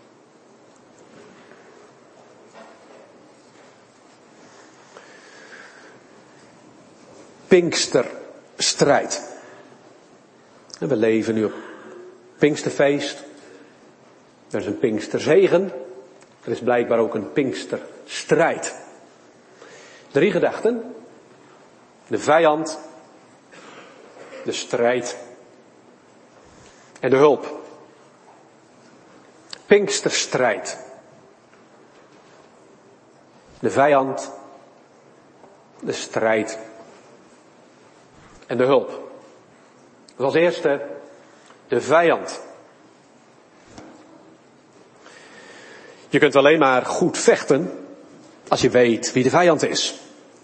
[SPEAKER 1] Pinksterstrijd. We leven nu op Pinksterfeest. Er is een Pinksterzegen. Er is blijkbaar ook een Pinksterstrijd. 3 gedachten. De vijand. De strijd. En de hulp. Pinksterstrijd. De vijand. De strijd. En de hulp. Dus als eerste de vijand. Je kunt alleen maar goed vechten als je weet wie de vijand is.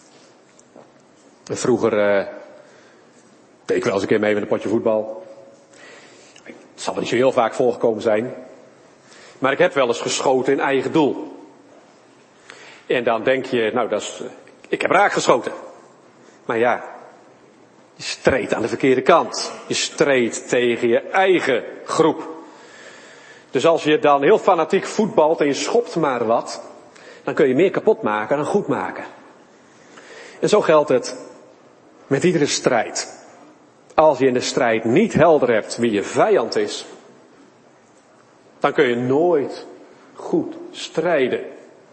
[SPEAKER 1] Vroeger deed ik wel eens een keer mee met een potje voetbal. Het zal wel niet zo heel vaak voorgekomen zijn. Maar ik heb wel eens geschoten in eigen doel. En dan denk je, nou ik heb raak geschoten. Maar ja, je streed aan de verkeerde kant. Je streed tegen je eigen groep. Dus als je dan heel fanatiek voetbalt en je schopt maar wat, dan kun je meer kapot maken dan goed maken. En zo geldt het met iedere strijd. Als je in de strijd niet helder hebt wie je vijand is, dan kun je nooit goed strijden.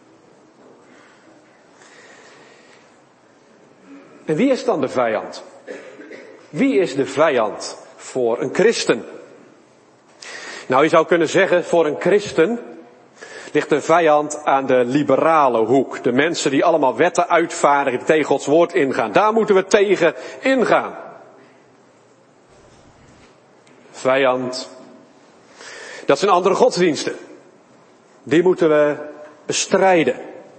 [SPEAKER 1] En wie is dan de vijand? Wie is de vijand voor een christen? Nou, je zou kunnen zeggen, voor een christen ligt de vijand aan de liberale hoek. De mensen die allemaal wetten uitvaardigen, die tegen Gods woord ingaan. Daar moeten we tegen ingaan. Vijand, dat zijn andere godsdiensten. Die moeten we bestrijden.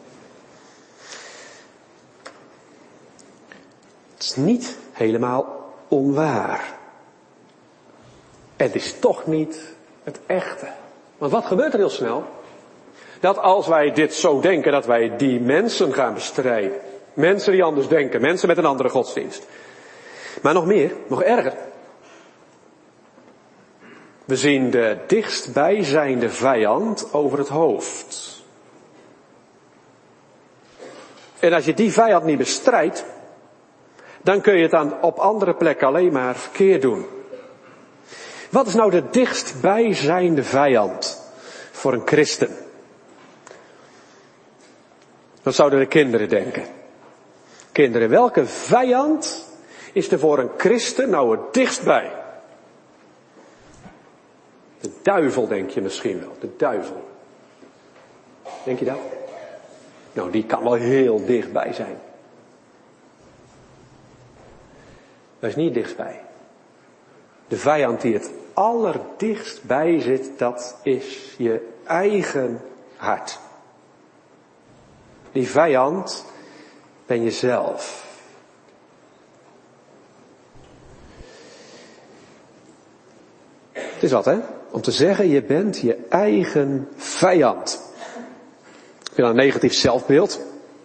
[SPEAKER 1] Het is niet helemaal onwaar. Het is toch niet het echte. Want wat gebeurt er heel snel? Dat als wij dit zo denken, dat wij die mensen gaan bestrijden. Mensen die anders denken, mensen met een andere godsdienst. Maar nog meer, nog erger. We zien de dichtstbijzijnde vijand over het hoofd. En als je die vijand niet bestrijdt, dan kun je het dan op andere plekken alleen maar verkeerd doen. Wat is nou de dichtstbijzijnde vijand voor een christen? Wat zouden de kinderen denken? kinderen, welke vijand is er voor een christen nou het dichtst bij? De duivel, denk je misschien wel. De duivel. Denk je dat? Nou, die kan wel heel dichtbij zijn. Dat is niet dichtbij. De vijand die het allerdichtst bij zit, dat is je eigen hart. Die vijand ben je zelf. Het is wat, hè? Om te zeggen, je bent je eigen vijand. Heb je dan een negatief zelfbeeld?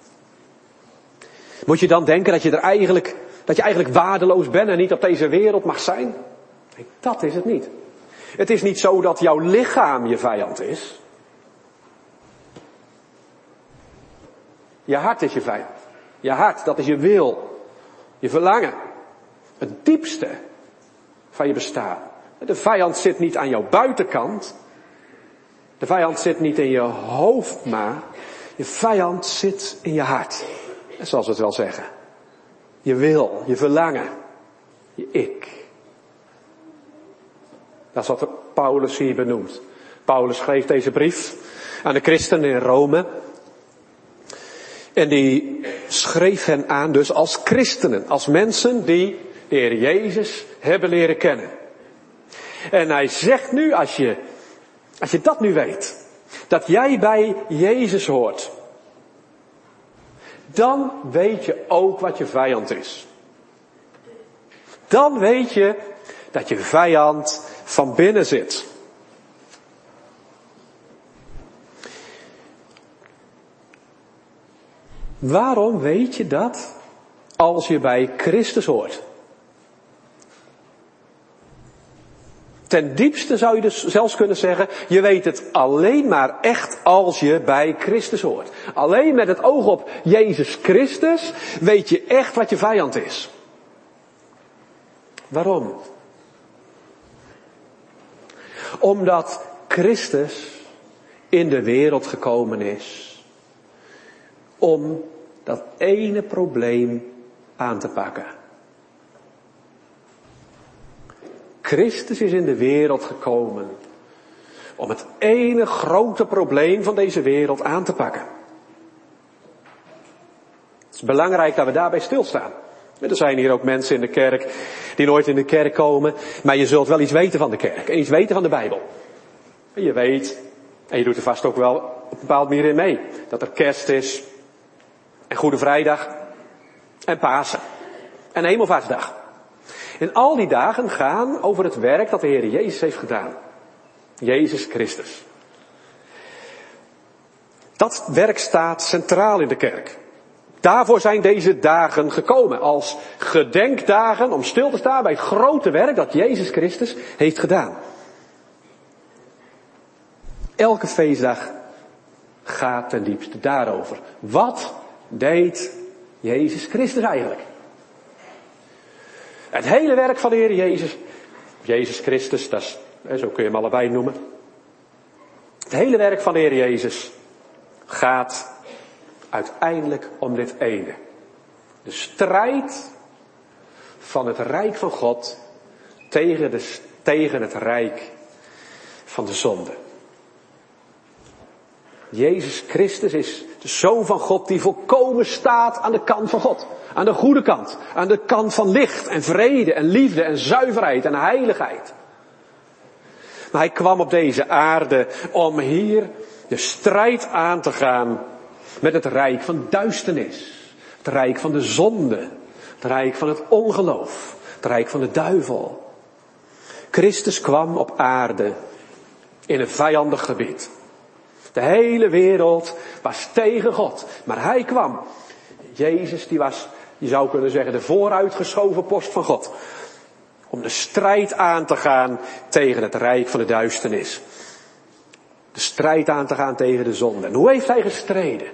[SPEAKER 1] Moet je dan denken dat je eigenlijk waardeloos bent en niet op deze wereld mag zijn? Nee, dat is het niet. Het is niet zo dat jouw lichaam je vijand is. Je hart is je vijand. Je hart, dat is je wil. Je verlangen. Het diepste van je bestaan. De vijand zit niet aan jouw buitenkant. De vijand zit niet in je hoofd, maar je vijand zit in je hart. En zoals we het wel zeggen. Je wil, je verlangen, je ik. Dat is wat Paulus hier benoemt. Paulus schreef deze brief aan de christenen in Rome. En die schreef hen aan dus als christenen, als mensen die de Heer Jezus hebben leren kennen. En hij zegt nu, als je dat nu weet, dat jij bij Jezus hoort, dan weet je ook wat je vijand is. Dan weet je dat je vijand van binnen zit. Waarom weet je dat als je bij Christus hoort? Ten diepste zou je dus zelfs kunnen zeggen, je weet het alleen maar echt als je bij Christus hoort. Alleen met het oog op Jezus Christus weet je echt wat je vijand is. Waarom? Omdat Christus in de wereld gekomen is om dat ene probleem aan te pakken. Christus is in de wereld gekomen om het ene grote probleem van deze wereld aan te pakken. Het is belangrijk dat we daarbij stilstaan. Er zijn hier ook mensen in de kerk die nooit in de kerk komen, maar je zult wel iets weten van de kerk en iets weten van de Bijbel. En je weet, en je doet er vast ook wel op een bepaalde manier in mee, dat er kerst is en Goede Vrijdag en Pasen en Hemelvaartsdag. En al die dagen gaan over het werk dat de Heer Jezus heeft gedaan. Jezus Christus. Dat werk staat centraal in de kerk. Daarvoor zijn deze dagen gekomen als gedenkdagen om stil te staan bij het grote werk dat Jezus Christus heeft gedaan. Elke feestdag gaat ten diepste daarover. Wat deed Jezus Christus eigenlijk? Het hele werk van de Heer Jezus Christus, zo kun je hem allebei noemen. Het hele werk van de Heer Jezus gaat uiteindelijk om dit ene. De strijd van het rijk van God tegen het rijk van de zonde. Jezus Christus is de Zoon van God die volkomen staat aan de kant van God. Aan de goede kant. Aan de kant van licht en vrede en liefde en zuiverheid en heiligheid. Maar hij kwam op deze aarde om hier de strijd aan te gaan met het rijk van duisternis. Het rijk van de zonde. Het rijk van het ongeloof. Het rijk van de duivel. Christus kwam op aarde in een vijandig gebied. De hele wereld was tegen God. Maar hij kwam. Jezus die was, je zou kunnen zeggen, de vooruitgeschoven post van God. Om de strijd aan te gaan tegen het rijk van de duisternis. De strijd aan te gaan tegen de zonde. En hoe heeft hij gestreden?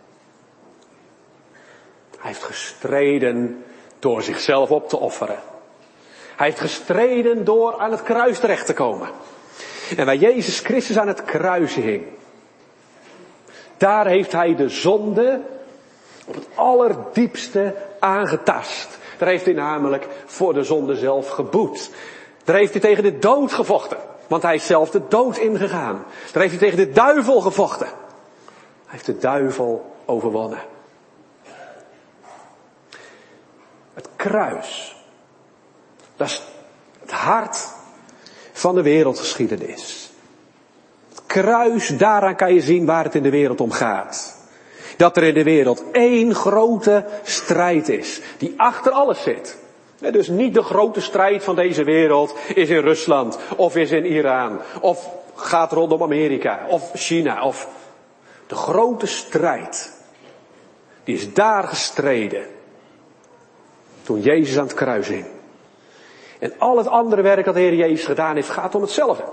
[SPEAKER 1] Hij heeft gestreden door zichzelf op te offeren. Hij heeft gestreden door aan het kruis terecht te komen. En waar Jezus Christus aan het kruis hing, daar heeft hij de zonde Op het allerdiepste aangetast. Daar heeft hij namelijk voor de zonde zelf geboet. Daar heeft hij tegen de dood gevochten. Want hij is zelf de dood ingegaan. Daar heeft hij tegen de duivel gevochten. Hij heeft de duivel overwonnen. Het kruis. Dat is het hart van de wereldgeschiedenis. Het kruis, daaraan kan je zien waar het in de wereld om gaat. Dat er in de wereld één grote strijd is. Die achter alles zit. Dus niet de grote strijd van deze wereld is in Rusland. Of is in Iran. Of gaat rondom Amerika. Of China. Of de grote strijd. Die is daar gestreden. Toen Jezus aan het kruis hing. En al het andere werk dat de Heer Jezus gedaan heeft, gaat om hetzelfde.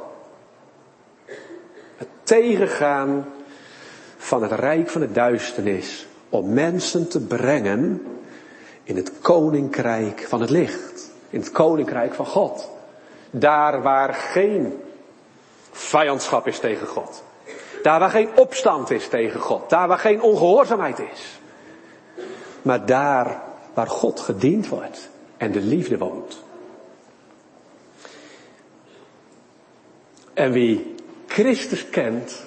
[SPEAKER 1] Het tegengaan van het rijk van de duisternis. Om mensen te brengen in het koninkrijk van het licht. In het koninkrijk van God. Daar waar geen vijandschap is tegen God. Daar waar geen opstand is tegen God. Daar waar geen ongehoorzaamheid is. Maar daar waar God gediend wordt en de liefde woont. En wie Christus kent,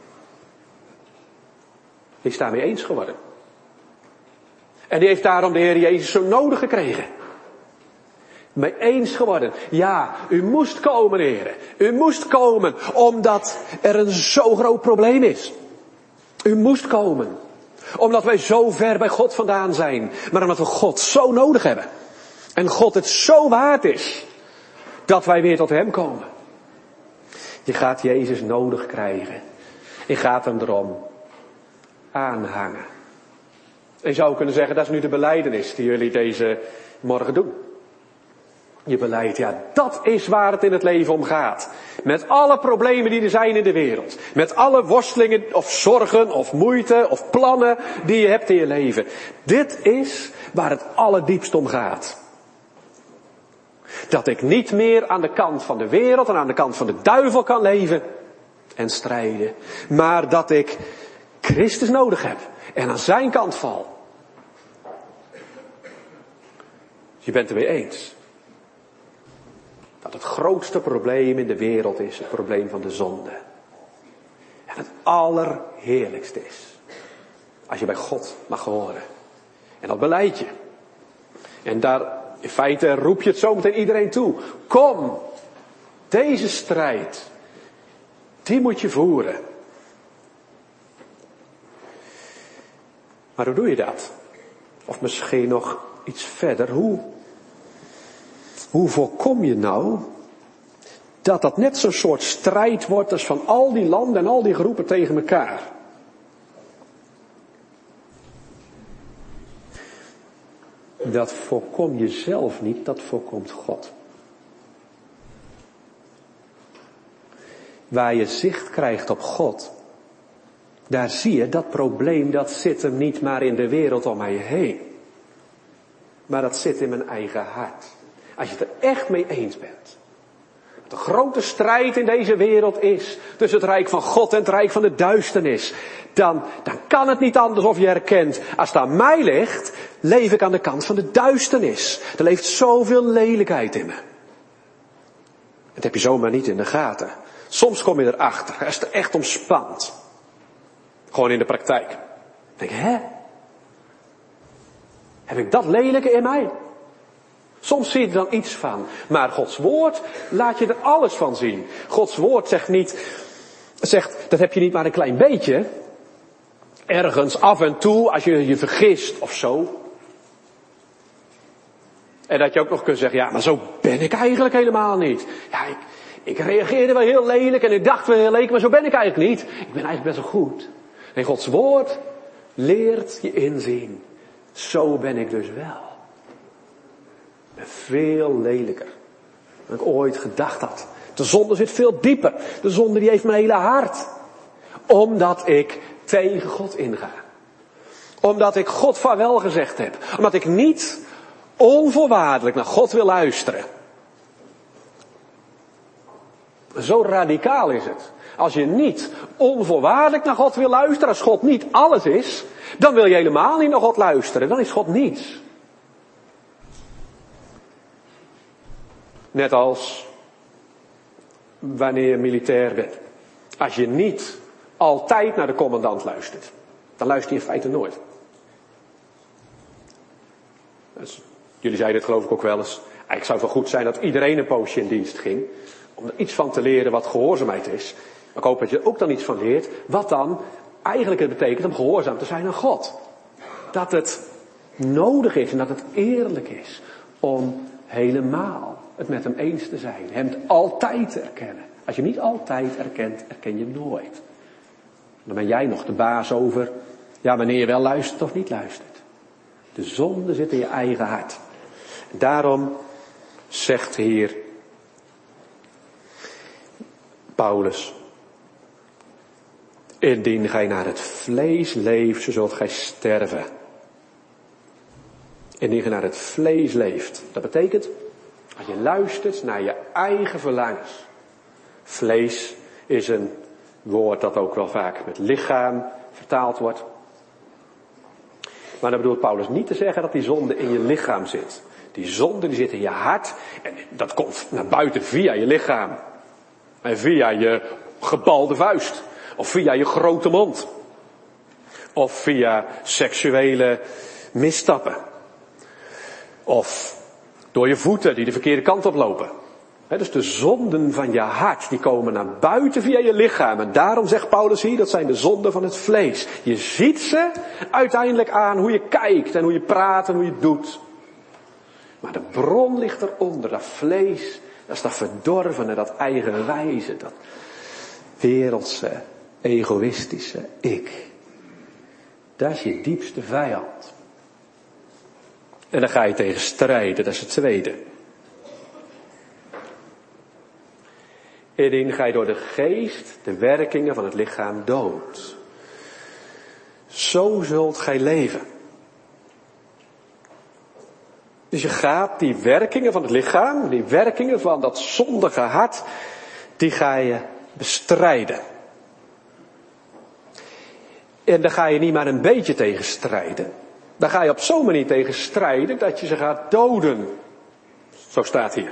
[SPEAKER 1] die is daarmee eens geworden. En die heeft daarom de Heer Jezus zo nodig gekregen. Mee eens geworden. Ja, u moest komen, heren. U moest komen, omdat er een zo groot probleem is. U moest komen. Omdat wij zo ver bij God vandaan zijn. Maar omdat we God zo nodig hebben. En God het zo waard is, dat wij weer tot hem komen. Je gaat Jezus nodig krijgen. Je gaat hem erom aanhangen. En je zou kunnen zeggen, dat is nu de belijdenis die jullie deze morgen doen. Je belijdt, ja, dat is waar het in het leven om gaat. Met alle problemen die er zijn in de wereld. Met alle worstelingen of zorgen of moeite of plannen die je hebt in je leven. Dit is waar het allerdiepst om gaat. Dat ik niet meer aan de kant van de wereld en aan de kant van de duivel kan leven en strijden. Maar dat ik Christus nodig heb en aan zijn kant val. Je bent het ermee eens. Dat het grootste probleem in de wereld is het probleem van de zonde. En het allerheerlijkste is als je bij God mag horen. En dat belijd je. En daar in feite roep je het zo meteen iedereen toe. Kom, deze strijd, die moet je voeren. Maar hoe doe je dat? Of misschien nog iets verder, hoe voorkom je nou dat dat net zo'n soort strijd wordt als van al die landen en al die groepen tegen elkaar? Dat voorkom je zelf niet, dat voorkomt God. Waar je zicht krijgt op God, daar zie je dat probleem, dat zit hem niet maar in de wereld om mij heen. Maar dat zit in mijn eigen hart. Als je het er echt mee eens bent. De grote strijd in deze wereld is tussen het rijk van God en het rijk van de duisternis. Dan kan het niet anders of je herkent, als het aan mij ligt, leef ik aan de kant van de duisternis. Er leeft zoveel lelijkheid in me. Dat heb je zomaar niet in de gaten. Soms kom je erachter, als het er echt om spant. Gewoon in de praktijk. Dan denk je, heb ik dat lelijke in mij? Soms zie je er dan iets van. Maar Gods woord laat je er alles van zien. Gods woord zegt, dat heb je niet maar een klein beetje. Ergens af en toe, als je je vergist of zo. En dat je ook nog kunt zeggen, ja, maar zo ben ik eigenlijk helemaal niet. Ja, ik reageerde wel heel lelijk en ik dacht wel heel lelijk, maar zo ben ik eigenlijk niet. Ik ben eigenlijk best wel goed. En Gods woord leert je inzien. Zo ben ik dus wel. Ik ben veel lelijker dan ik ooit gedacht had. De zonde zit veel dieper. De zonde die heeft mijn hele hart. Omdat ik tegen God inga. Omdat ik God vaarwel gezegd heb. Omdat ik niet onvoorwaardelijk naar God wil luisteren. Zo radicaal is het. Als je niet onvoorwaardelijk naar God wil luisteren, als God niet alles is, dan wil je helemaal niet naar God luisteren. Dan is God niets. Net als wanneer je militair bent. Als je niet altijd naar de commandant luistert, dan luister je in feite nooit. Dus, jullie zeiden het geloof ik ook wel eens. Eigenlijk zou het wel goed zijn dat iedereen een poosje in dienst ging. Om er iets van te leren wat gehoorzaamheid is. Maar ik hoop dat je er ook dan iets van leert. Wat dan eigenlijk het betekent om gehoorzaam te zijn aan God. Dat het nodig is en dat het eerlijk is. Om helemaal het met hem eens te zijn. Hem altijd te erkennen. Als je hem niet altijd erkent, erken je hem nooit. Dan ben jij nog de baas over. Ja, wanneer je wel luistert of niet luistert. De zonde zit in je eigen hart. Daarom zegt hier Paulus: indien gij naar het vlees leeft, zo zult gij sterven. Indien gij naar het vlees leeft. Dat betekent, als je luistert naar je eigen verlangens. Vlees is een woord dat ook wel vaak met lichaam vertaald wordt. Maar dan bedoelt Paulus niet te zeggen dat die zonde in je lichaam zit. Die zonde die zit in je hart en dat komt naar buiten via je lichaam. En via je gebalde vuist. Of via je grote mond. Of via seksuele misstappen. Of door je voeten die de verkeerde kant op lopen. Dus de zonden van je hart, die komen naar buiten via je lichaam. En daarom zegt Paulus hier, dat zijn de zonden van het vlees. Je ziet ze uiteindelijk aan hoe je kijkt en hoe je praat en hoe je doet. Maar de bron ligt eronder, dat vlees, dat is dat verdorvene, dat eigenwijze, dat wereldse, egoïstische ik. Dat is je diepste vijand. En daar ga je tegen strijden, dat is het tweede. Indien gij door de geest de werkingen van het lichaam doodt. Zo zult gij leven. Dus je gaat die werkingen van het lichaam, die werkingen van dat zondige hart, die ga je bestrijden. En daar ga je niet maar een beetje tegen strijden. Daar ga je op zo'n manier tegen strijden dat je ze gaat doden. Zo staat hier.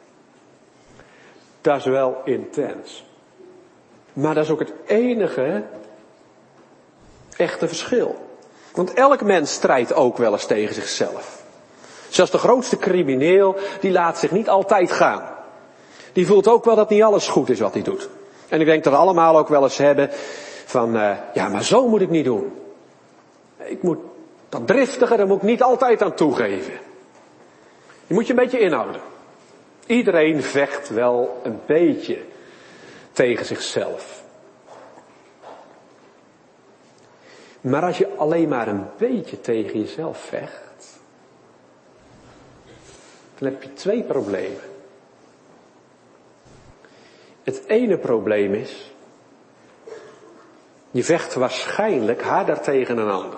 [SPEAKER 1] Dat is wel intens. Maar dat is ook het enige echte verschil. Want elk mens strijdt ook wel eens tegen zichzelf. Zelfs de grootste crimineel, die laat zich niet altijd gaan. Die voelt ook wel dat niet alles goed is wat hij doet. En ik denk dat we allemaal ook wel eens hebben van, ja maar zo moet ik niet doen. Ik moet dat driftige, daar moet ik niet altijd aan toegeven. Je moet je een beetje inhouden. Iedereen vecht wel een beetje tegen zichzelf. Maar als je alleen maar een beetje tegen jezelf vecht, dan heb je twee problemen. Het ene probleem is, je vecht waarschijnlijk harder tegen een ander.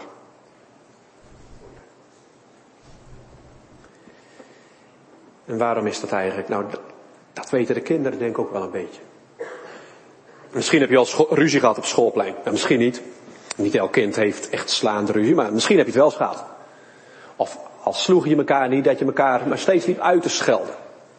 [SPEAKER 1] En waarom is dat eigenlijk? Nou, dat weten de kinderen denk ik ook wel een beetje. Misschien heb je al ruzie gehad op schoolplein. Nou, misschien niet. Niet elk kind heeft echt slaande ruzie, maar misschien heb je het wel eens gehad. Of al sloeg je elkaar niet, dat je elkaar maar steeds liep uit te schelden.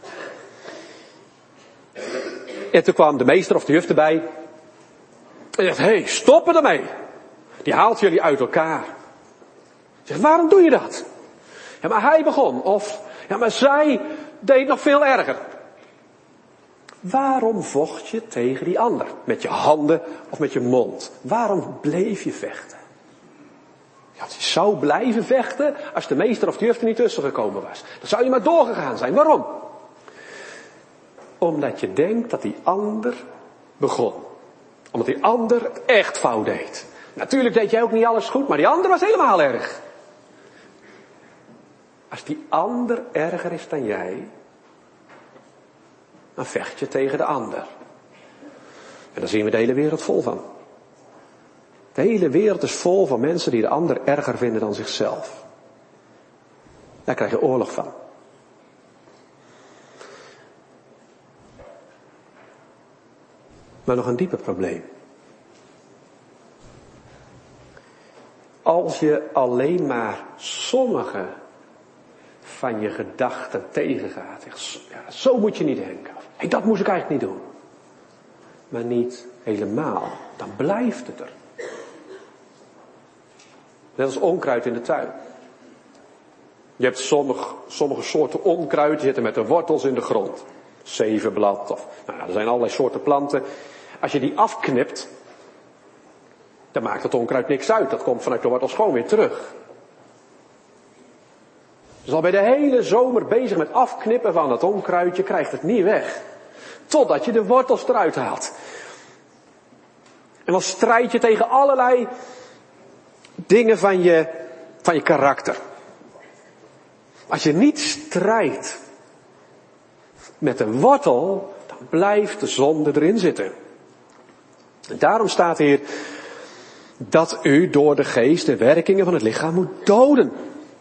[SPEAKER 1] En toen kwam de meester of de juf erbij. En zegt, hé, stoppen ermee. Die haalt jullie uit elkaar. Zegt, waarom doe je dat? Ja, maar hij begon. Of, ja, maar zij deed nog veel erger. Waarom vocht je tegen die ander? Met je handen of met je mond? Waarom bleef je vechten? Ja, je zou blijven vechten als de meester of de juf er niet tussen gekomen was. Dan zou je maar doorgegaan zijn. Waarom? Omdat je denkt dat die ander begon. Omdat die ander het echt fout deed. Natuurlijk deed jij ook niet alles goed, maar die ander was helemaal erg. Als die ander erger is dan jij, dan vecht je tegen de ander. En daar zien we de hele wereld vol van. De hele wereld is vol van mensen die de ander erger vinden dan zichzelf. Daar krijg je oorlog van. Maar nog een dieper probleem. Als je alleen maar sommige van je gedachten tegengaat. Ja, zo moet je niet denken. Hey, dat moest ik eigenlijk niet doen. Maar niet helemaal. Dan blijft het er. Net als onkruid in de tuin. Je hebt sommige soorten onkruid, die zitten met de wortels in de grond. Zevenblad of, er zijn allerlei soorten planten. Als je die afknipt, dan maakt het onkruid niks uit. Dat komt vanuit de wortels gewoon weer terug. Dus al ben je de hele zomer bezig met afknippen van dat onkruid, je krijgt het niet weg. Totdat je de wortels eruit haalt. En dan strijd je tegen allerlei dingen van je karakter. Als je niet strijdt met de wortel, dan blijft de zonde erin zitten. En daarom staat hier dat u door de geest de werkingen van het lichaam moet doden.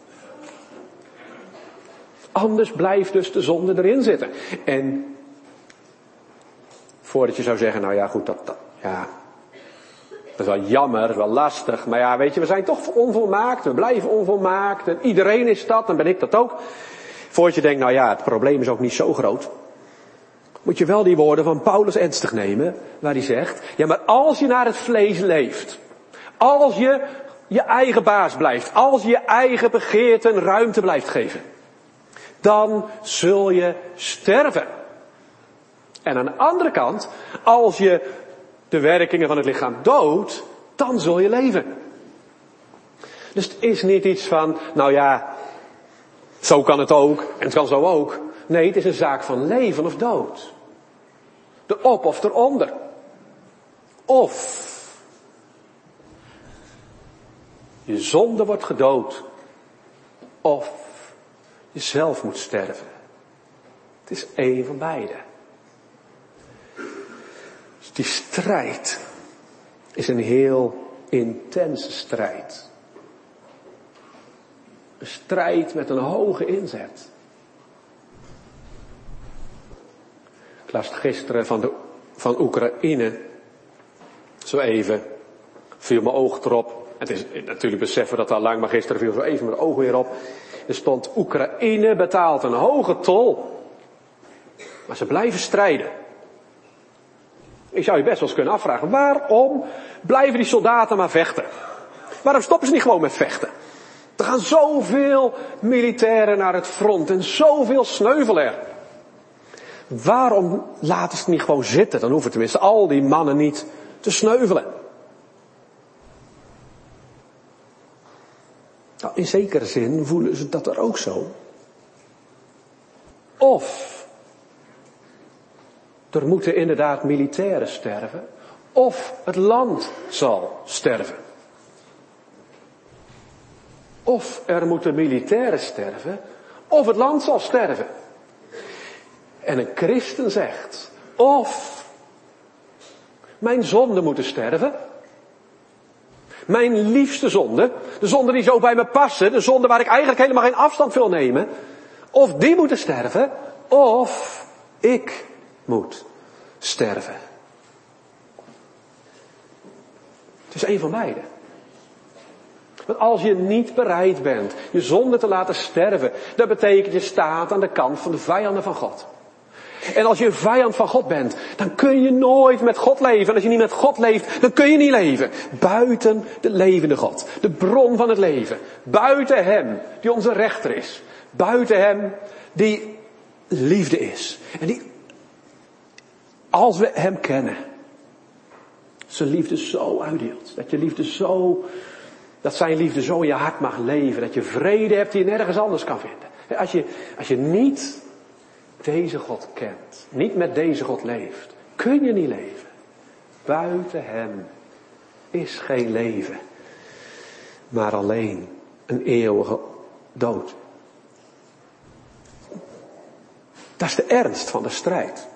[SPEAKER 1] Anders blijft dus de zonde erin zitten. En voordat je zou zeggen, nou ja goed, dat is wel jammer, dat is wel lastig. Maar ja, weet je, we zijn toch onvolmaakt, we blijven onvolmaakt. En iedereen is dat, dan ben ik dat ook. Voordat je denkt, nou ja, het probleem is ook niet zo groot. Moet je wel die woorden van Paulus ernstig nemen, waar hij zegt, ja maar als je naar het vlees leeft, als je je eigen baas blijft, als je je eigen begeerten ruimte blijft geven, dan zul je sterven. En aan de andere kant, als je de werkingen van het lichaam doodt, dan zul je leven. Dus het is niet iets van, nou ja, zo kan het ook en het kan zo ook. Nee, het is een zaak van leven of dood. Erop of eronder. Of je zonde wordt gedood. Of je zelf moet sterven. Het is één van beide. Dus die strijd is een heel intense strijd. Een strijd met een hoge inzet. Ik las gisteren van Oekraïne. Zo even. Viel mijn oog erop. Het is natuurlijk beseffen dat al lang, maar gisteren viel zo even mijn oog weer op. Er stond Oekraïne betaalt een hoge tol. Maar ze blijven strijden. Ik zou je best wel eens kunnen afvragen. Waarom blijven die soldaten maar vechten? Waarom stoppen ze niet gewoon met vechten? Er gaan zoveel militairen naar het front en zoveel sneuvelen er. Waarom laten ze het niet gewoon zitten? Dan hoeven tenminste al die mannen niet te sneuvelen. Nou, in zekere zin voelen ze dat er ook zo. Of er moeten inderdaad militairen sterven. Of het land zal sterven. Of er moeten militairen sterven. Of het land zal sterven. En een christen zegt. Of mijn zonden moeten sterven. Mijn liefste zonde. De zonden die zo bij me passen. De zonden waar ik eigenlijk helemaal geen afstand wil nemen. Of die moeten sterven. Of ik moet sterven. Het is één van beide. Want als je niet bereid bent je zonde te laten sterven, dat betekent je staat aan de kant van de vijanden van God. En als je een vijand van God bent, dan kun je nooit met God leven. En als je niet met God leeft, dan kun je niet leven. Buiten de levende God. De bron van het leven. Buiten hem die onze rechter is. Buiten hem die liefde is. En die, als we hem kennen, zijn liefde zo uitdeelt. Dat zijn liefde zo in je hart mag leven. Dat je vrede hebt die je nergens anders kan vinden. Als je niet deze God kent, niet met deze God leeft, kun je niet leven. Buiten hem is geen leven, maar alleen een eeuwige dood. Dat is de ernst van de strijd.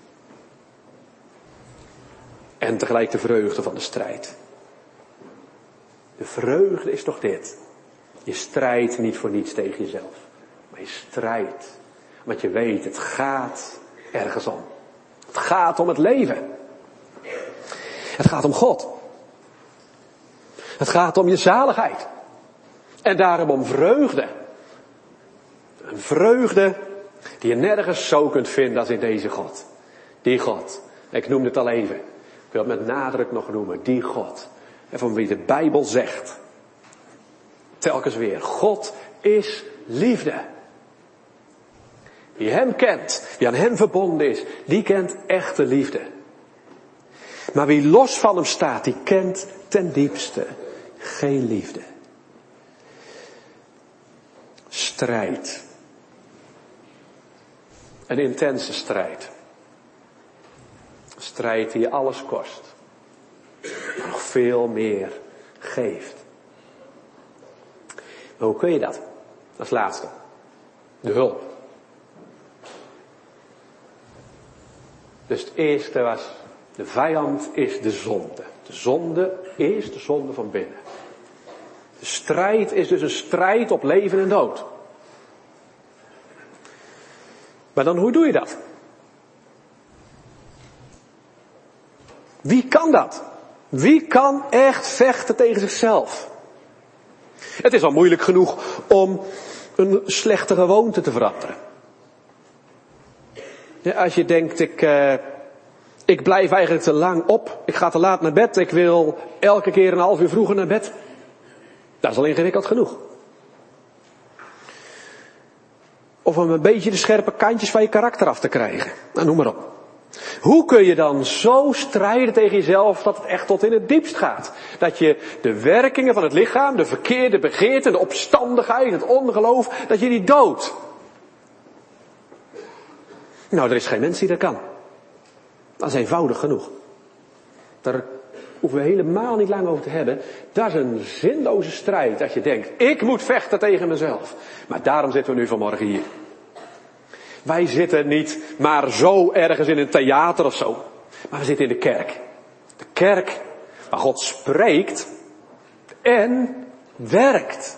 [SPEAKER 1] En tegelijk de vreugde van de strijd. De vreugde is toch dit. Je strijdt niet voor niets tegen jezelf. Maar je strijdt. Want je weet, het gaat ergens om. Het gaat om het leven. Het gaat om God. Het gaat om je zaligheid. En daarom om vreugde. Een vreugde die je nergens zo kunt vinden als in deze God. Die God. Ik noemde het al even. Ik wil het met nadruk nog noemen. Die God. En van wie de Bijbel zegt. Telkens weer. God is liefde. Wie hem kent, wie aan hem verbonden is, die kent echte liefde. Maar wie los van hem staat, die kent ten diepste geen liefde. Strijd. Een intense strijd. Een strijd die je alles kost. Maar nog veel meer geeft. Maar hoe kun je dat? Als laatste. De hulp. Dus het eerste was, de vijand is de zonde. De zonde is de zonde van binnen. De strijd is dus een strijd op leven en dood. Maar dan, hoe doe je dat? Wie kan dat? Wie kan echt vechten tegen zichzelf? Het is al moeilijk genoeg om een slechte gewoonte te veranderen. Ja, als je denkt, ik blijf eigenlijk te lang op, ik ga te laat naar bed, ik wil elke keer een half uur vroeger naar bed. Dat is al ingewikkeld genoeg. Of om een beetje de scherpe kantjes van je karakter af te krijgen. Nou, noem maar op. Hoe kun je dan zo strijden tegen jezelf dat het echt tot in het diepst gaat? Dat je de werkingen van het lichaam, de verkeerde begeerten, de opstandigheid, het ongeloof, dat je die doodt. Nou, er is geen mens die dat kan. Dat is eenvoudig genoeg. Daar hoeven we helemaal niet lang over te hebben. Dat is een zinloze strijd. Dat je denkt, ik moet vechten tegen mezelf. Maar daarom zitten we nu vanmorgen hier. Wij zitten niet maar zo ergens in een theater of zo. Maar we zitten in de kerk. De kerk waar God spreekt en werkt.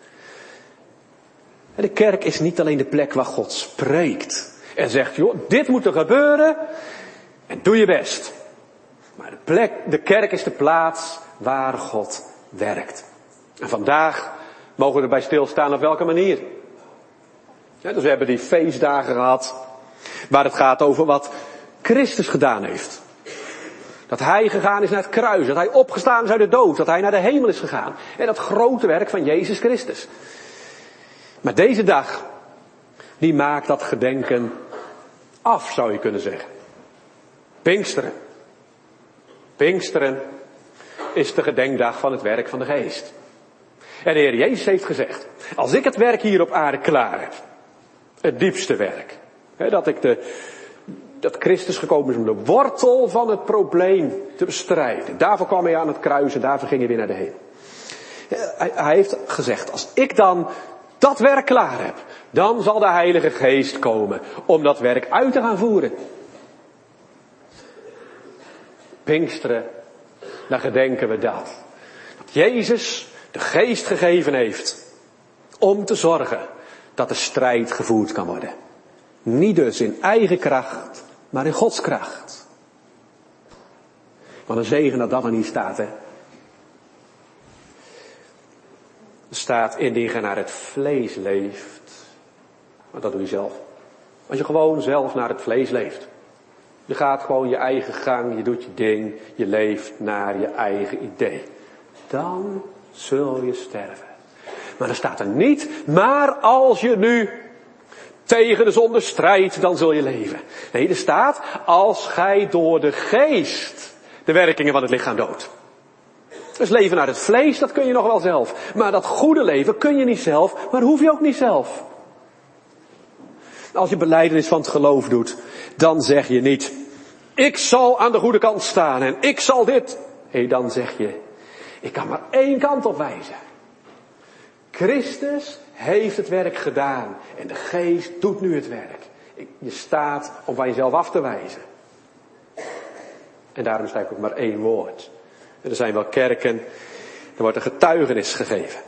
[SPEAKER 1] En de kerk is niet alleen de plek waar God spreekt. En zegt, joh, dit moet er gebeuren. En doe je best. Maar de kerk is de plaats waar God werkt. En vandaag mogen we erbij stilstaan op welke manier. Ja, dus we hebben die feestdagen gehad. Waar het gaat over wat Christus gedaan heeft. Dat hij gegaan is naar het kruis. Dat hij opgestaan is uit de dood. Dat hij naar de hemel is gegaan. En dat grote werk van Jezus Christus. Maar deze dag, die maakt dat gedenken af, zou je kunnen zeggen. Pinksteren. Pinksteren is de gedenkdag van het werk van de Geest. En de Heer Jezus heeft gezegd, als ik het werk hier op aarde klaar heb, het diepste werk, dat Christus gekomen is om de wortel van het probleem te bestrijden. Daarvoor kwam hij aan het kruis en daarvoor ging hij weer naar de hemel. Hij heeft gezegd, als ik dan dat werk klaar heb, dan zal de Heilige Geest komen om dat werk uit te gaan voeren. Pinksteren, dan gedenken we dat. Dat Jezus de Geest gegeven heeft om te zorgen dat de strijd gevoerd kan worden. Niet dus in eigen kracht, maar in Gods kracht. Wat een zegen dat er niet staat, hè. Er staat, indien je naar het vlees leeft. Maar dat doe je zelf. Als je gewoon zelf naar het vlees leeft. Je gaat gewoon je eigen gang, je doet je ding, je leeft naar je eigen idee. Dan zul je sterven. Maar dan staat er niet, maar als je nu tegen de zonde strijdt, dan zul je leven. Nee, er staat, als gij door de geest de werkingen van het lichaam doodt. Dus leven naar het vlees, dat kun je nog wel zelf. Maar dat goede leven kun je niet zelf, maar hoef je ook niet zelf. Als je belijdenis van het geloof doet, dan zeg je niet, ik zal aan de goede kant staan en ik zal dit. Nee, dan zeg je, ik kan maar één kant op wijzen. Christus heeft het werk gedaan en de Geest doet nu het werk. Je staat om van jezelf af te wijzen. En daarom schrijf ik ook maar één woord. En er zijn wel kerken, er wordt een getuigenis gegeven.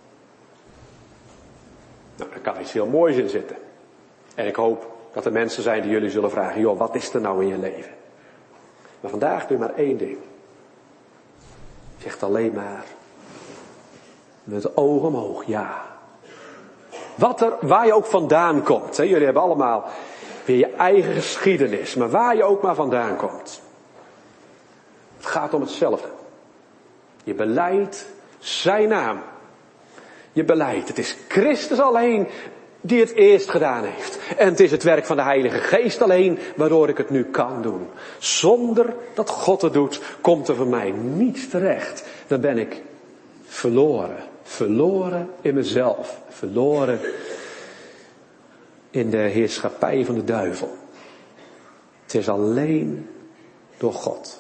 [SPEAKER 1] Nou, daar kan iets heel moois in zitten. En ik hoop dat er mensen zijn die jullie zullen vragen, joh, wat is er nou in je leven? Maar vandaag doe je maar één ding. Zegt alleen maar met oog omhoog, ja. Waar je ook vandaan komt. Hè? Jullie hebben allemaal weer je eigen geschiedenis. Maar waar je ook maar vandaan komt. Het gaat om hetzelfde. Je belijdt zijn naam. Je belijdt. Het is Christus alleen die het eerst gedaan heeft. En het is het werk van de Heilige Geest alleen waardoor ik het nu kan doen. Zonder dat God het doet, komt er voor mij niets terecht. Dan ben ik verloren. Verloren in mezelf. Verloren in de heerschappij van de duivel. Het is alleen door God.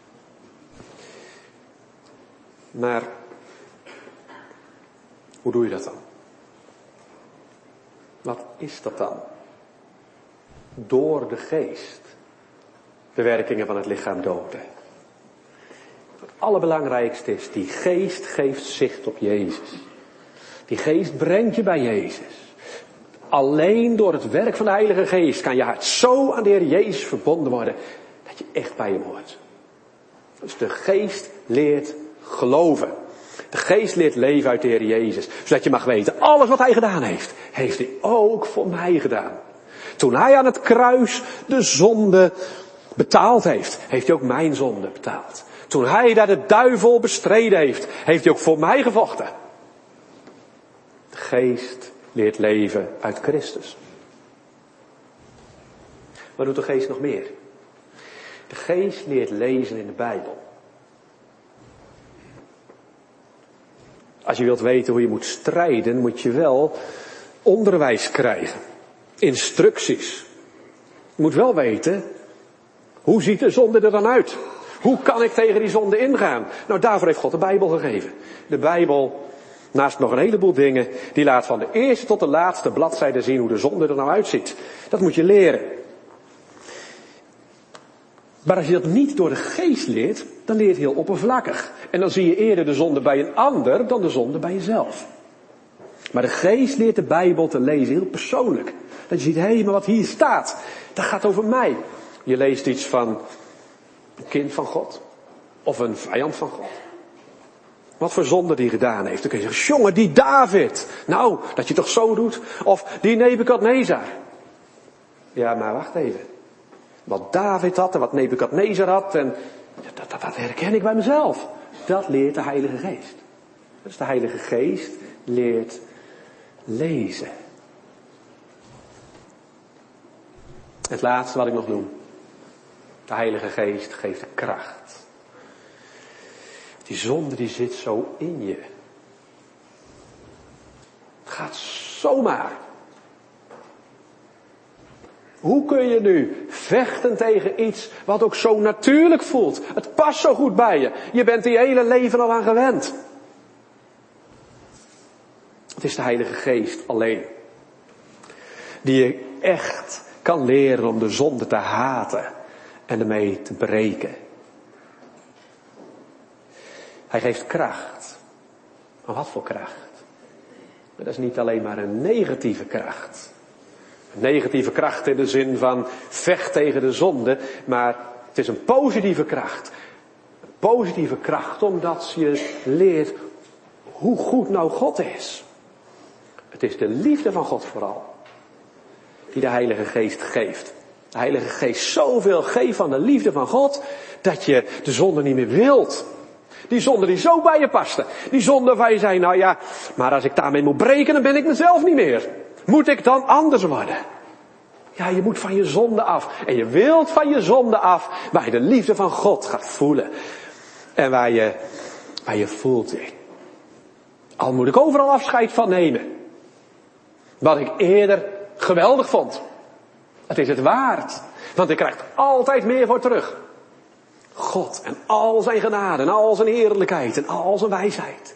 [SPEAKER 1] Maar hoe doe je dat dan? Wat is dat dan? Door de geest de werkingen van het lichaam doden. Het allerbelangrijkste is, die geest geeft zicht op Jezus. Die geest brengt je bij Jezus. Alleen door het werk van de Heilige Geest kan je hart zo aan de Heer Jezus verbonden worden, dat je echt bij hem hoort. Dus de geest leert geloven. De geest leert leven uit de Heer Jezus. Zodat je mag weten, alles wat hij gedaan heeft, heeft hij ook voor mij gedaan. Toen hij aan het kruis de zonde betaald heeft, heeft hij ook mijn zonde betaald. Toen hij daar de duivel bestreden heeft, heeft hij ook voor mij gevochten. De geest leert leven uit Christus. Wat doet de geest nog meer? De geest leert lezen in de Bijbel. Als je wilt weten hoe je moet strijden, moet je wel onderwijs krijgen. Instructies. Je moet wel weten, hoe ziet de zonde er dan uit? Hoe kan ik tegen die zonde ingaan? Nou, daarvoor heeft God de Bijbel gegeven. De Bijbel, naast nog een heleboel dingen, die laat van de eerste tot de laatste bladzijde zien hoe de zonde er nou uitziet. Dat moet je leren. Maar als je dat niet door de geest leert, dan leer je het heel oppervlakkig. En dan zie je eerder de zonde bij een ander dan de zonde bij jezelf. Maar de geest leert de Bijbel te lezen heel persoonlijk. Dat je ziet, hé, maar wat hier staat, dat gaat over mij. Je leest iets van een kind van God. Of een vijand van God. Wat voor zonde die gedaan heeft. Dan kun je zeggen, jongen, die David. Nou, dat je toch zo doet. Of die Nebukadnezar. Ja, maar wacht even. Wat David had en wat Nebukadnezar had. En dat herken ik bij mezelf. Dat leert de Heilige Geest. Dus de Heilige Geest leert lezen. Het laatste wat ik nog noem. De Heilige Geest geeft kracht. Die zonde die zit zo in je. Het gaat zomaar. Hoe kun je nu vechten tegen iets wat ook zo natuurlijk voelt? Het past zo goed bij je. Je bent je hele leven al aan gewend. Het is de Heilige Geest alleen. Die je echt kan leren om de zonde te haten en ermee te breken. Hij geeft kracht. Maar wat voor kracht? Dat is niet alleen maar een negatieve kracht. Een negatieve kracht in de zin van vecht tegen de zonde, maar het is een positieve kracht. Een positieve kracht omdat je leert hoe goed nou God is. Het is de liefde van God vooral, die de Heilige Geest geeft. De Heilige Geest zoveel geeft van de liefde van God, dat je de zonde niet meer wilt. Die zonde die zo bij je paste. Die zonde waar je zei, nou ja, maar als ik daarmee moet breken, dan ben ik mezelf niet meer. Moet ik dan anders worden? Ja, je moet van je zonde af. En je wilt van je zonde af, waar je de liefde van God gaat voelen. En waar je voelt, al moet ik overal afscheid van nemen. Wat ik eerder geweldig vond. Het is het waard. Want ik krijg er altijd meer voor terug. God en al zijn genade en al zijn heerlijkheid en al zijn wijsheid.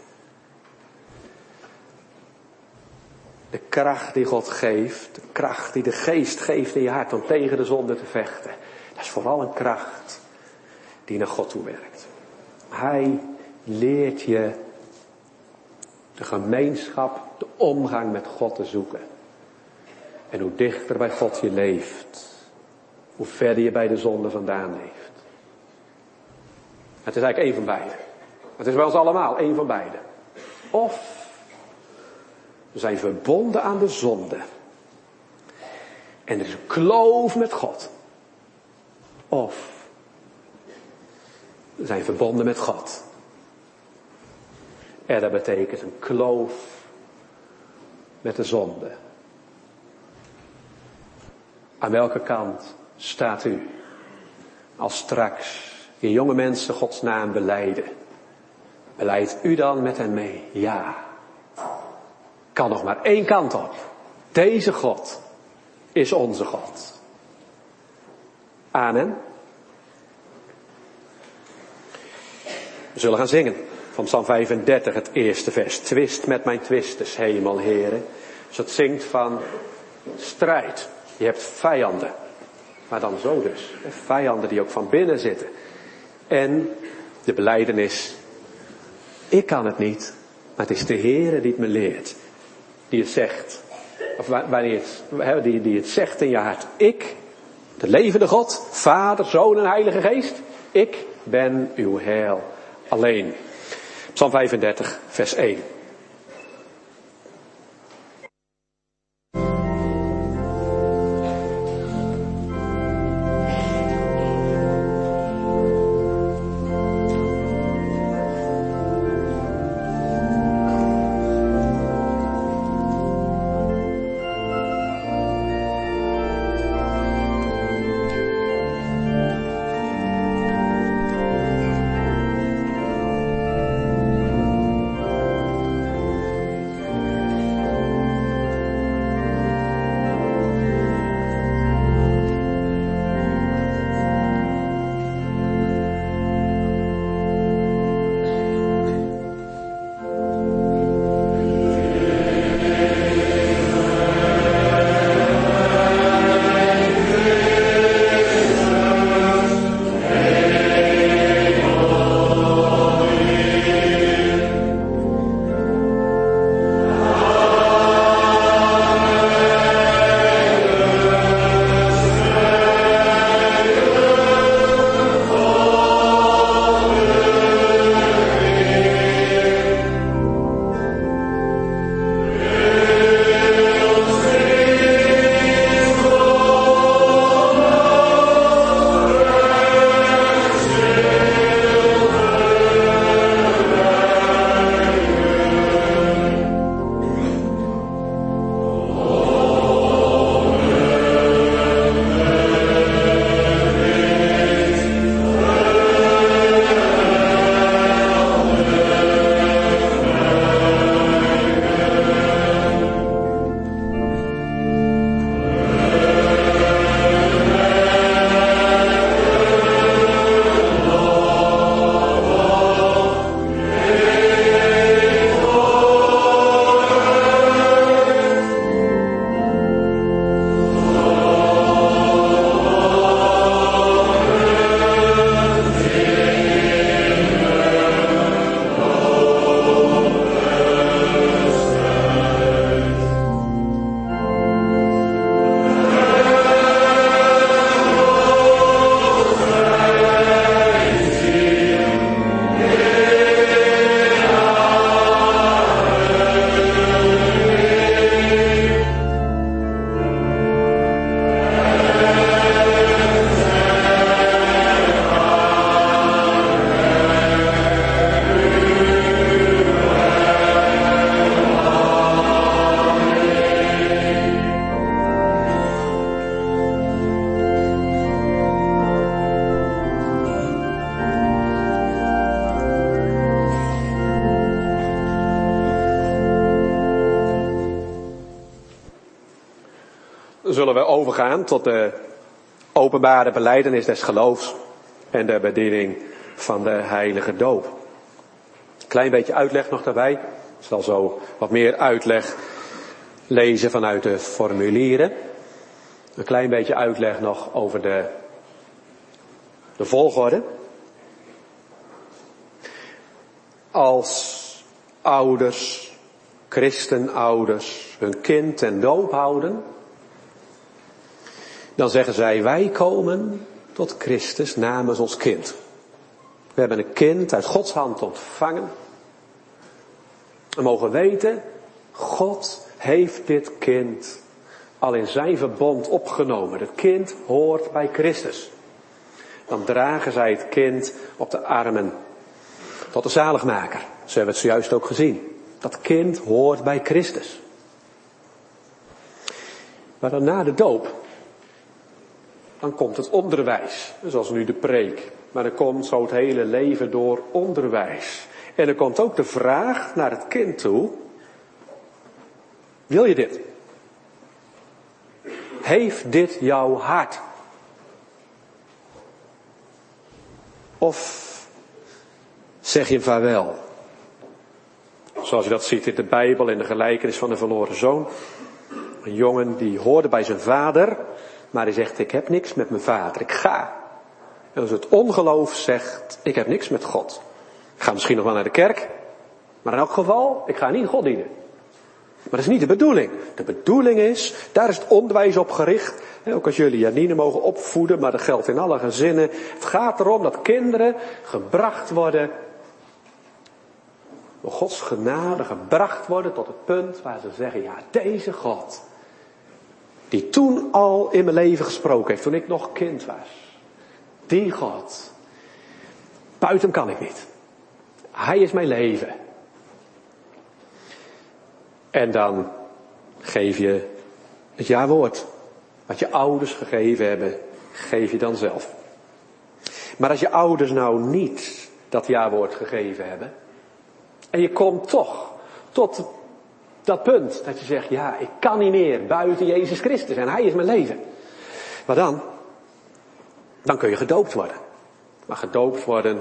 [SPEAKER 1] De kracht die God geeft, de kracht die de Geest geeft in je hart om tegen de zonde te vechten. Dat is vooral een kracht die naar God toe werkt. Hij leert je de gemeenschap, de omgang met God te zoeken. En hoe dichter bij God je leeft, hoe verder je bij de zonde vandaan leeft. Het is eigenlijk één van beide. Het is bij ons allemaal, één van beide. Of we zijn verbonden aan de zonde. En er is een kloof met God. Of we zijn verbonden met God. En dat betekent een kloof met de zonde. Aan welke kant staat u? Als straks je jonge mensen Gods naam belijden. Beleidt u dan met hen mee? Ja. Kan nog maar één kant op. Deze God is onze God. Amen. We zullen gaan zingen van Psalm 35, het eerste vers. Twist met mijn twisters, hemel, heren. Dus het zingt van strijd. Je hebt vijanden. Maar dan zo dus. Vijanden die ook van binnen zitten. En de belijdenis. Ik kan het niet. Maar het is de Heere die het me leert. Die het zegt. Of die het zegt in je hart. Ik, de levende God, Vader, Zoon en Heilige Geest. Ik ben uw heil alleen. Psalm 35, vers 1. Zullen we overgaan tot de openbare belijdenis des geloofs en de bediening van de heilige doop. Klein beetje uitleg nog daarbij. Ik zal zo wat meer uitleg lezen vanuit de formulieren. Een klein beetje uitleg nog over de volgorde. Als ouders, christenouders, hun kind ten doop houden, dan zeggen zij, wij komen tot Christus namens ons kind. We hebben een kind uit Gods hand ontvangen. We mogen weten, God heeft dit kind al in zijn verbond opgenomen. Het kind hoort bij Christus. Dan dragen zij het kind op de armen tot de zaligmaker. Zo hebben we het zojuist ook gezien. Dat kind hoort bij Christus. Maar dan na de doop, dan komt het onderwijs. Zoals nu de preek. Maar dan komt zo het hele leven door onderwijs. En er komt ook de vraag naar het kind toe. Wil je dit? Heeft dit jouw hart? Of zeg je vaarwel? Zoals je dat ziet in de Bijbel, in de gelijkenis van de verloren zoon. Een jongen die hoorde bij zijn vader, maar die zegt, ik heb niks met mijn vader, ik ga. En als het ongeloof zegt, ik heb niks met God. Ik ga misschien nog wel naar de kerk, maar in elk geval, ik ga niet God dienen. Maar dat is niet de bedoeling. De bedoeling is, daar is het onderwijs op gericht. Ook als jullie Janine mogen opvoeden, maar dat geldt in alle gezinnen. Het gaat erom dat kinderen gebracht worden, door Gods genade gebracht worden tot het punt waar ze zeggen, ja, deze God, die toen al in mijn leven gesproken heeft, toen ik nog kind was. Die God, buiten hem kan ik niet. Hij is mijn leven. En dan geef je het jawoord. Wat je ouders gegeven hebben, geef je dan zelf. Maar als je ouders nou niet dat jawoord gegeven hebben, en je komt toch tot dat punt dat je zegt, ja, ik kan niet meer buiten Jezus Christus en Hij is mijn leven. Maar dan kun je gedoopt worden. Maar gedoopt worden,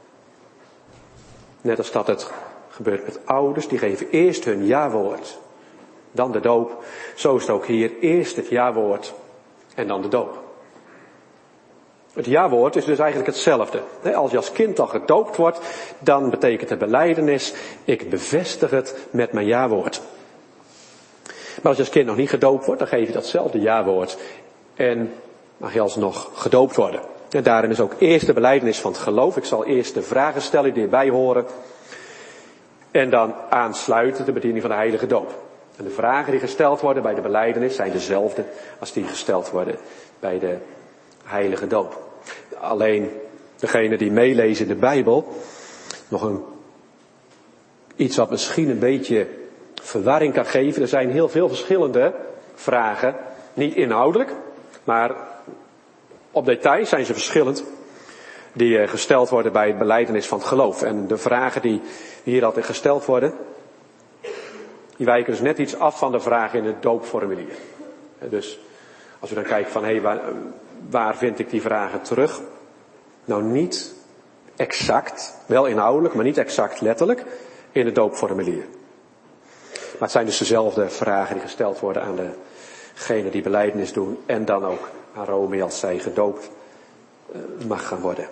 [SPEAKER 1] net als dat het gebeurt met ouders, die geven eerst hun jawoord, dan de doop. Zo is het ook hier, eerst het jawoord en dan de doop. Het jawoord is dus eigenlijk hetzelfde. Als je als kind al gedoopt wordt, dan betekent de belijdenis, ik bevestig het met mijn jawoord. Maar als je als kind nog niet gedoopt wordt, dan geef je datzelfde jawoord en mag je alsnog gedoopt worden. En daarin is ook eerst de belijdenis van het geloof. Ik zal eerst de vragen stellen die erbij horen. En dan aansluiten de bediening van de heilige doop. En de vragen die gesteld worden bij de belijdenis zijn dezelfde als die gesteld worden bij de heilige doop. Alleen degene die meelezen in de Bijbel, nog iets wat misschien een beetje verwarring kan geven. Er zijn heel veel verschillende vragen, niet inhoudelijk, maar op detail zijn ze verschillend, die gesteld worden bij het belijdenis van het geloof. En de vragen die hier altijd gesteld worden, die wijken dus net iets af van de vragen in het doopformulier. Dus als we dan kijken van, waar vind ik die vragen terug? Nou, niet exact, wel inhoudelijk, maar niet exact letterlijk in het doopformulier. Maar het zijn dus dezelfde vragen die gesteld worden aan degene die belijdenis doen en dan ook aan Rome als zij gedoopt mag gaan worden.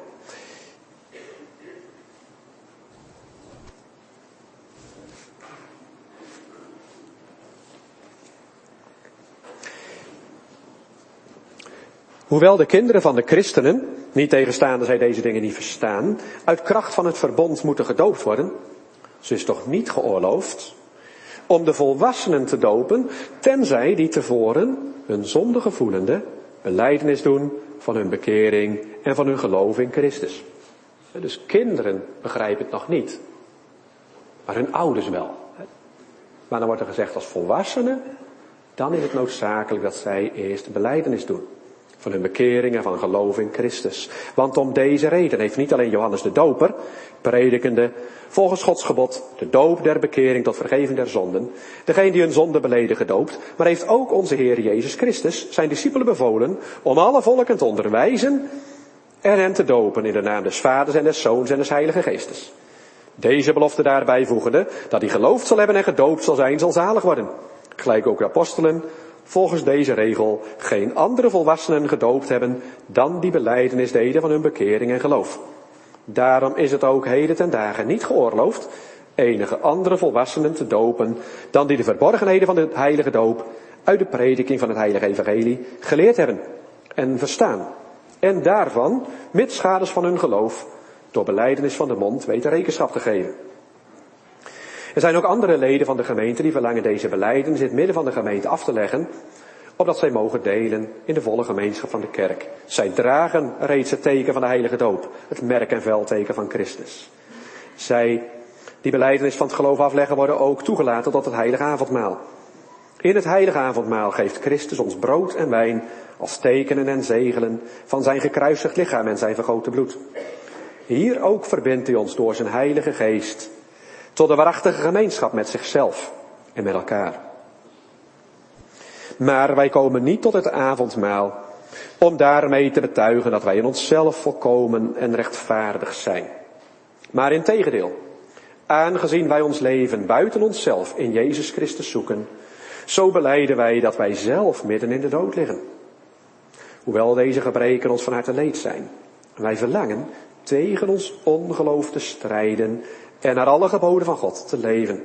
[SPEAKER 1] Hoewel de kinderen van de christenen, niet tegenstaande zij deze dingen niet verstaan, uit kracht van het verbond moeten gedoopt worden, ze is toch niet geoorloofd om de volwassenen te dopen, tenzij die tevoren hun zonde gevoelende belijdenis doen van hun bekering en van hun geloof in Christus. Dus kinderen begrijpen het nog niet, maar hun ouders wel. Maar dan wordt er gezegd als volwassenen, dan is het noodzakelijk dat zij eerst belijdenis doen. Van hun bekering en van geloof in Christus. Want om deze reden heeft niet alleen Johannes de Doper, predikende volgens Gods gebod de doop der bekering tot vergeving der zonden, degene die hun zonde beleden gedoopt, maar heeft ook onze Heer Jezus Christus zijn discipelen bevolen om alle volken te onderwijzen en hen te dopen in de naam des Vaders en des Zoons en des Heilige Geestes. Deze belofte daarbij voegende, dat die geloofd zal hebben en gedoopt zal zijn, zal zalig worden. Gelijk ook de apostelen volgens deze regel geen andere volwassenen gedoopt hebben dan die belijdenis deden van hun bekering en geloof. Daarom is het ook heden ten dagen niet geoorloofd enige andere volwassenen te dopen dan die de verborgenheden van de heilige doop uit de prediking van het heilige evangelie geleerd hebben en verstaan. En daarvan, mits schades van hun geloof, door belijdenis van de mond weten rekenschap te geven. Er zijn ook andere leden van de gemeente die verlangen deze belijdenis in het midden van de gemeente af te leggen, opdat zij mogen delen in de volle gemeenschap van de kerk. Zij dragen reeds het teken van de heilige doop, het merk- en veldteken van Christus. Zij die belijdenis van het geloof afleggen worden ook toegelaten tot het heilige avondmaal. In het heilige avondmaal geeft Christus ons brood en wijn als tekenen en zegelen van zijn gekruisigd lichaam en zijn vergoten bloed. Hier ook verbindt hij ons door zijn heilige geest tot de waarachtige gemeenschap met zichzelf en met elkaar. Maar wij komen niet tot het avondmaal om daarmee te betuigen dat wij in onszelf volkomen en rechtvaardig zijn. Maar integendeel, aangezien wij ons leven buiten onszelf in Jezus Christus zoeken, zo belijden wij dat wij zelf midden in de dood liggen. Hoewel deze gebreken ons van harte leed zijn. Wij verlangen tegen ons ongeloof te strijden en naar alle geboden van God te leven.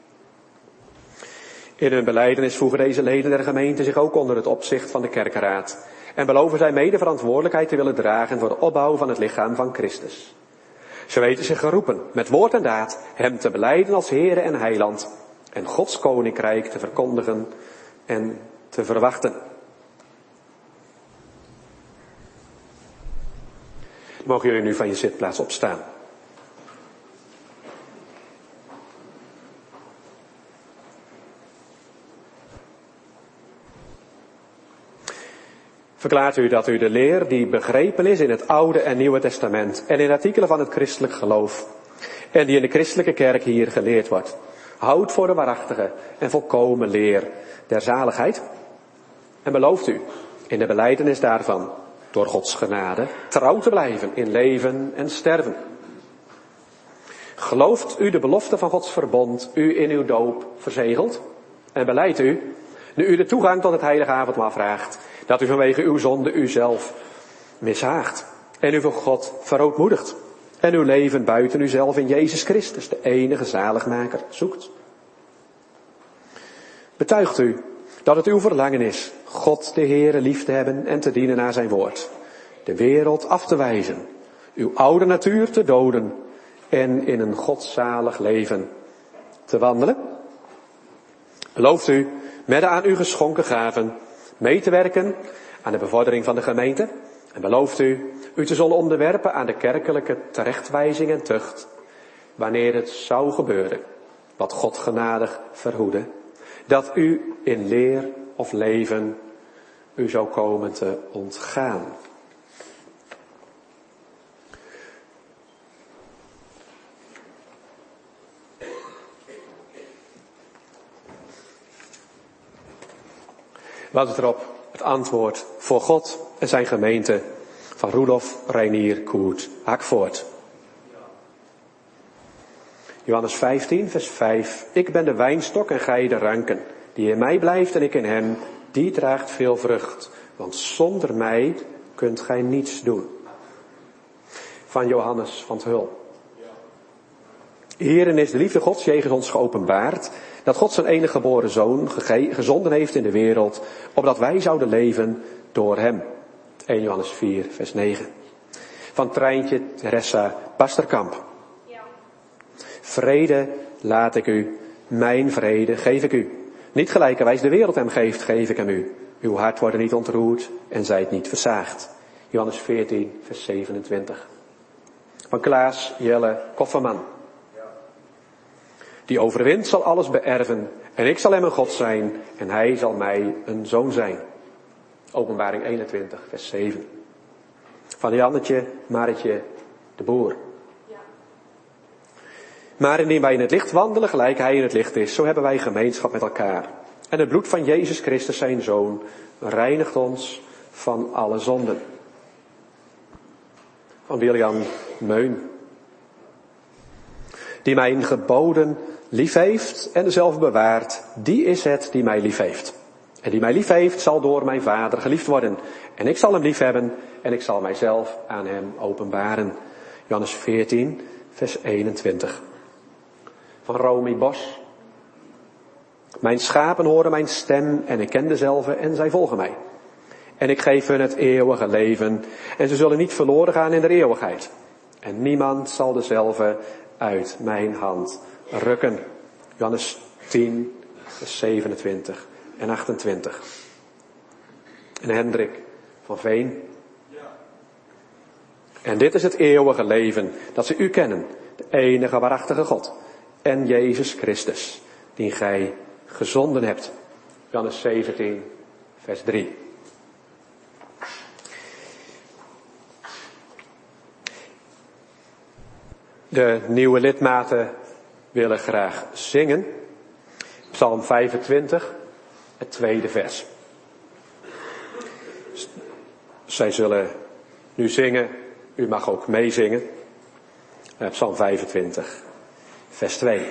[SPEAKER 1] In hun belijdenis voegen deze leden der gemeente zich ook onder het opzicht van de kerkenraad en beloven zij mede verantwoordelijkheid te willen dragen voor de opbouw van het lichaam van Christus. Ze weten zich geroepen met woord en daad hem te belijden als Heere en Heiland en Gods koninkrijk te verkondigen en te verwachten. Mogen jullie nu van je zitplaats opstaan. Verklaart u dat u de leer die begrepen is in het Oude en Nieuwe Testament en in artikelen van het christelijk geloof en die in de christelijke kerk hier geleerd wordt, houdt voor de waarachtige en volkomen leer der zaligheid? En belooft u in de belijdenis daarvan door Gods genade trouw te blijven in leven en sterven? Gelooft u de belofte van Gods verbond u in uw doop verzegeld? En beleidt u, nu u de toegang tot het heilige avondmaal vraagt, dat u vanwege uw zonde uzelf mishaagt en u voor God verootmoedigt en uw leven buiten uzelf in Jezus Christus, de enige zaligmaker, zoekt? Betuigt u dat het uw verlangen is God de Heere lief te hebben en te dienen naar zijn woord, de wereld af te wijzen, uw oude natuur te doden en in een godzalig leven te wandelen? Belooft u met de aan u geschonken gaven mee te werken aan de bevordering van de gemeente? En belooft u u te zullen onderwerpen aan de kerkelijke terechtwijzing en tucht, wanneer het zou gebeuren, wat God genadig verhoede, dat u in leer of leven u zou komen te ontgaan? Wat is erop het antwoord voor God en zijn gemeente van Roelof Reinier Koert Hakvoort? Johannes 15, vers 5. Ik ben de wijnstok en gij de ranken. Die in mij blijft en ik in hem, die draagt veel vrucht. Want zonder mij kunt gij niets doen. Van Johannes van 't Hul. Hierin is de liefde Gods jegens ons geopenbaard, dat God zijn enige geboren zoon gezonden heeft in de wereld, opdat wij zouden leven door hem. 1 Johannes 4, vers 9. Van Treintje Teresa Pasterkamp. Vrede laat ik u, mijn vrede geef ik u. Niet gelijkerwijs de wereld hem geeft, geef ik hem u. Uw hart wordt niet ontroerd en zijt niet versaagd. Johannes 14, vers 27. Van Klaas Jelle Kofferman. Die overwint zal alles beërven en ik zal hem een God zijn en hij zal mij een zoon zijn. Openbaring 21, vers 7. Van Jannetje Marretje de Boer. Maar indien wij in het licht wandelen, gelijk hij in het licht is, zo hebben wij gemeenschap met elkaar. En het bloed van Jezus Christus, zijn Zoon, reinigt ons van alle zonden. Van William Meun. Die mijn geboden lief heeft en dezelfde bewaart, die is het die mij lief heeft. En die mij lief heeft, zal door mijn Vader geliefd worden. En ik zal hem lief hebben en ik zal mijzelf aan hem openbaren. Johannes 14, vers 21. Van Romy Bos. Mijn schapen horen mijn stem en ik ken dezelfde en zij volgen mij. En ik geef hun het eeuwige leven en ze zullen niet verloren gaan in de eeuwigheid. En niemand zal dezelve uit mijn hand rukken. Johannes 10, vers 27 en 28. En Hendrik van Veen. En dit is het eeuwige leven, dat ze u kennen, de enige waarachtige God, en Jezus Christus, die gij gezonden hebt. Johannes 17, vers 3. De nieuwe lidmaten willen graag zingen. Psalm 25, het tweede vers. Zij zullen nu zingen, u mag ook meezingen. Psalm 25, vers 2.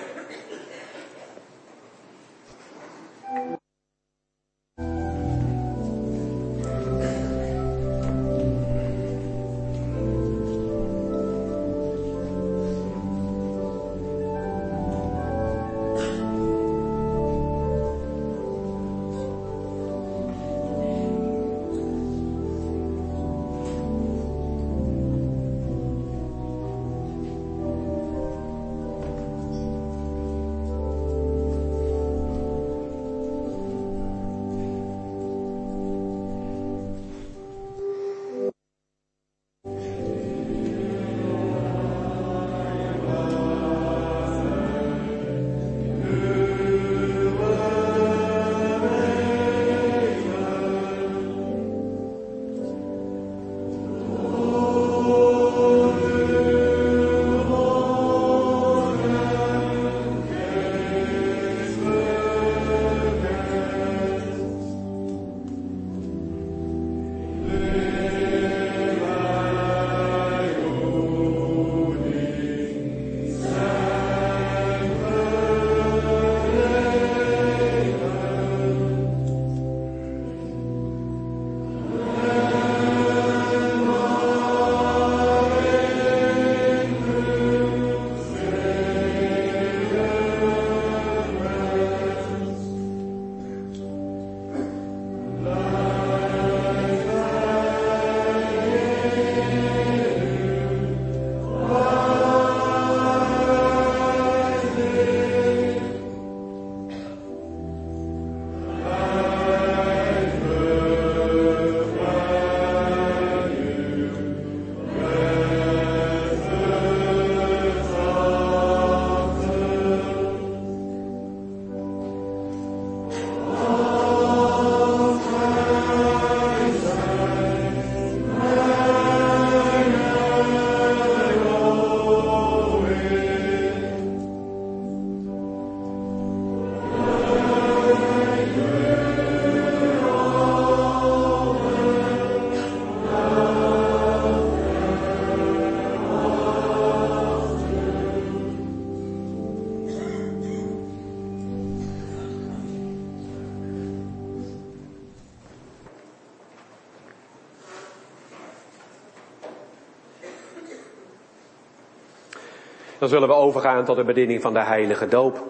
[SPEAKER 1] Dan zullen we overgaan tot de bediening van de heilige doop.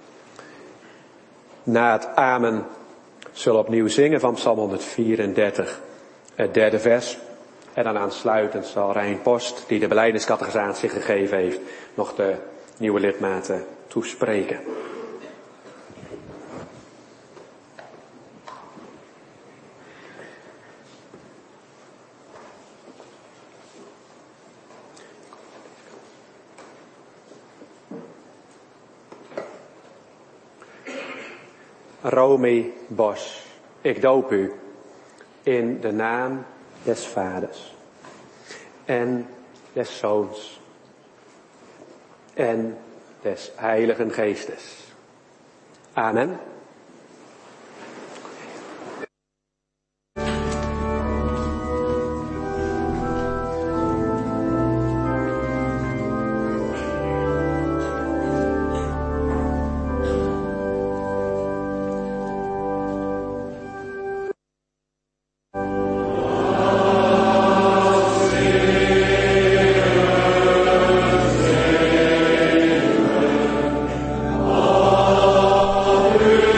[SPEAKER 1] Na het amen zullen we opnieuw zingen van Psalm 134, het derde vers. En dan aansluitend zal Rijn Post, die de belijdeniscatechisatie gegeven heeft, nog de nieuwe lidmaten toespreken. Romy Bos, ik doop u in de naam des Vaders en des Zoons en des Heiligen Geestes. Amen.
[SPEAKER 3] Amen.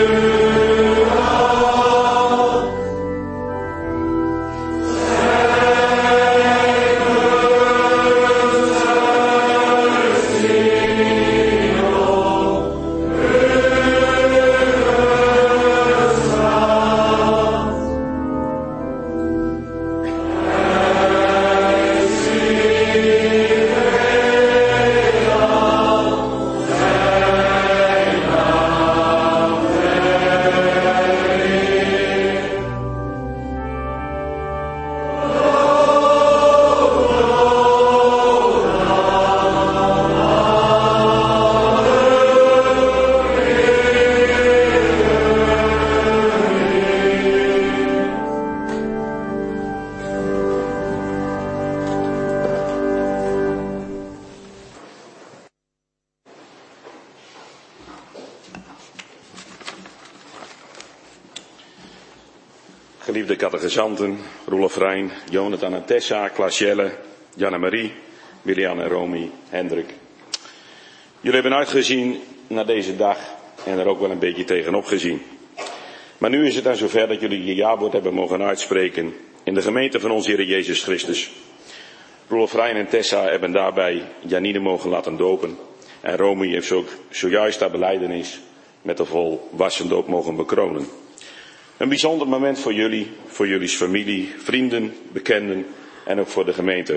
[SPEAKER 3] Geliefde catechizanten, Roelof Rijn, Jonathan en Tessa, Klaasjelle, Janne-Marie, Willian en Romy, Hendrik. Jullie hebben uitgezien naar deze dag en er ook wel een beetje tegenop gezien. Maar nu is het dan zover dat jullie je jawoord hebben mogen uitspreken in de gemeente van onze Heer Jezus Christus. Roelof Rijn en Tessa hebben daarbij Janine mogen laten dopen. En Romy heeft ook zojuist haar belijdenis met de volwassendoop mogen bekronen. Een bijzonder moment voor jullie familie, vrienden, bekenden en ook voor de gemeente.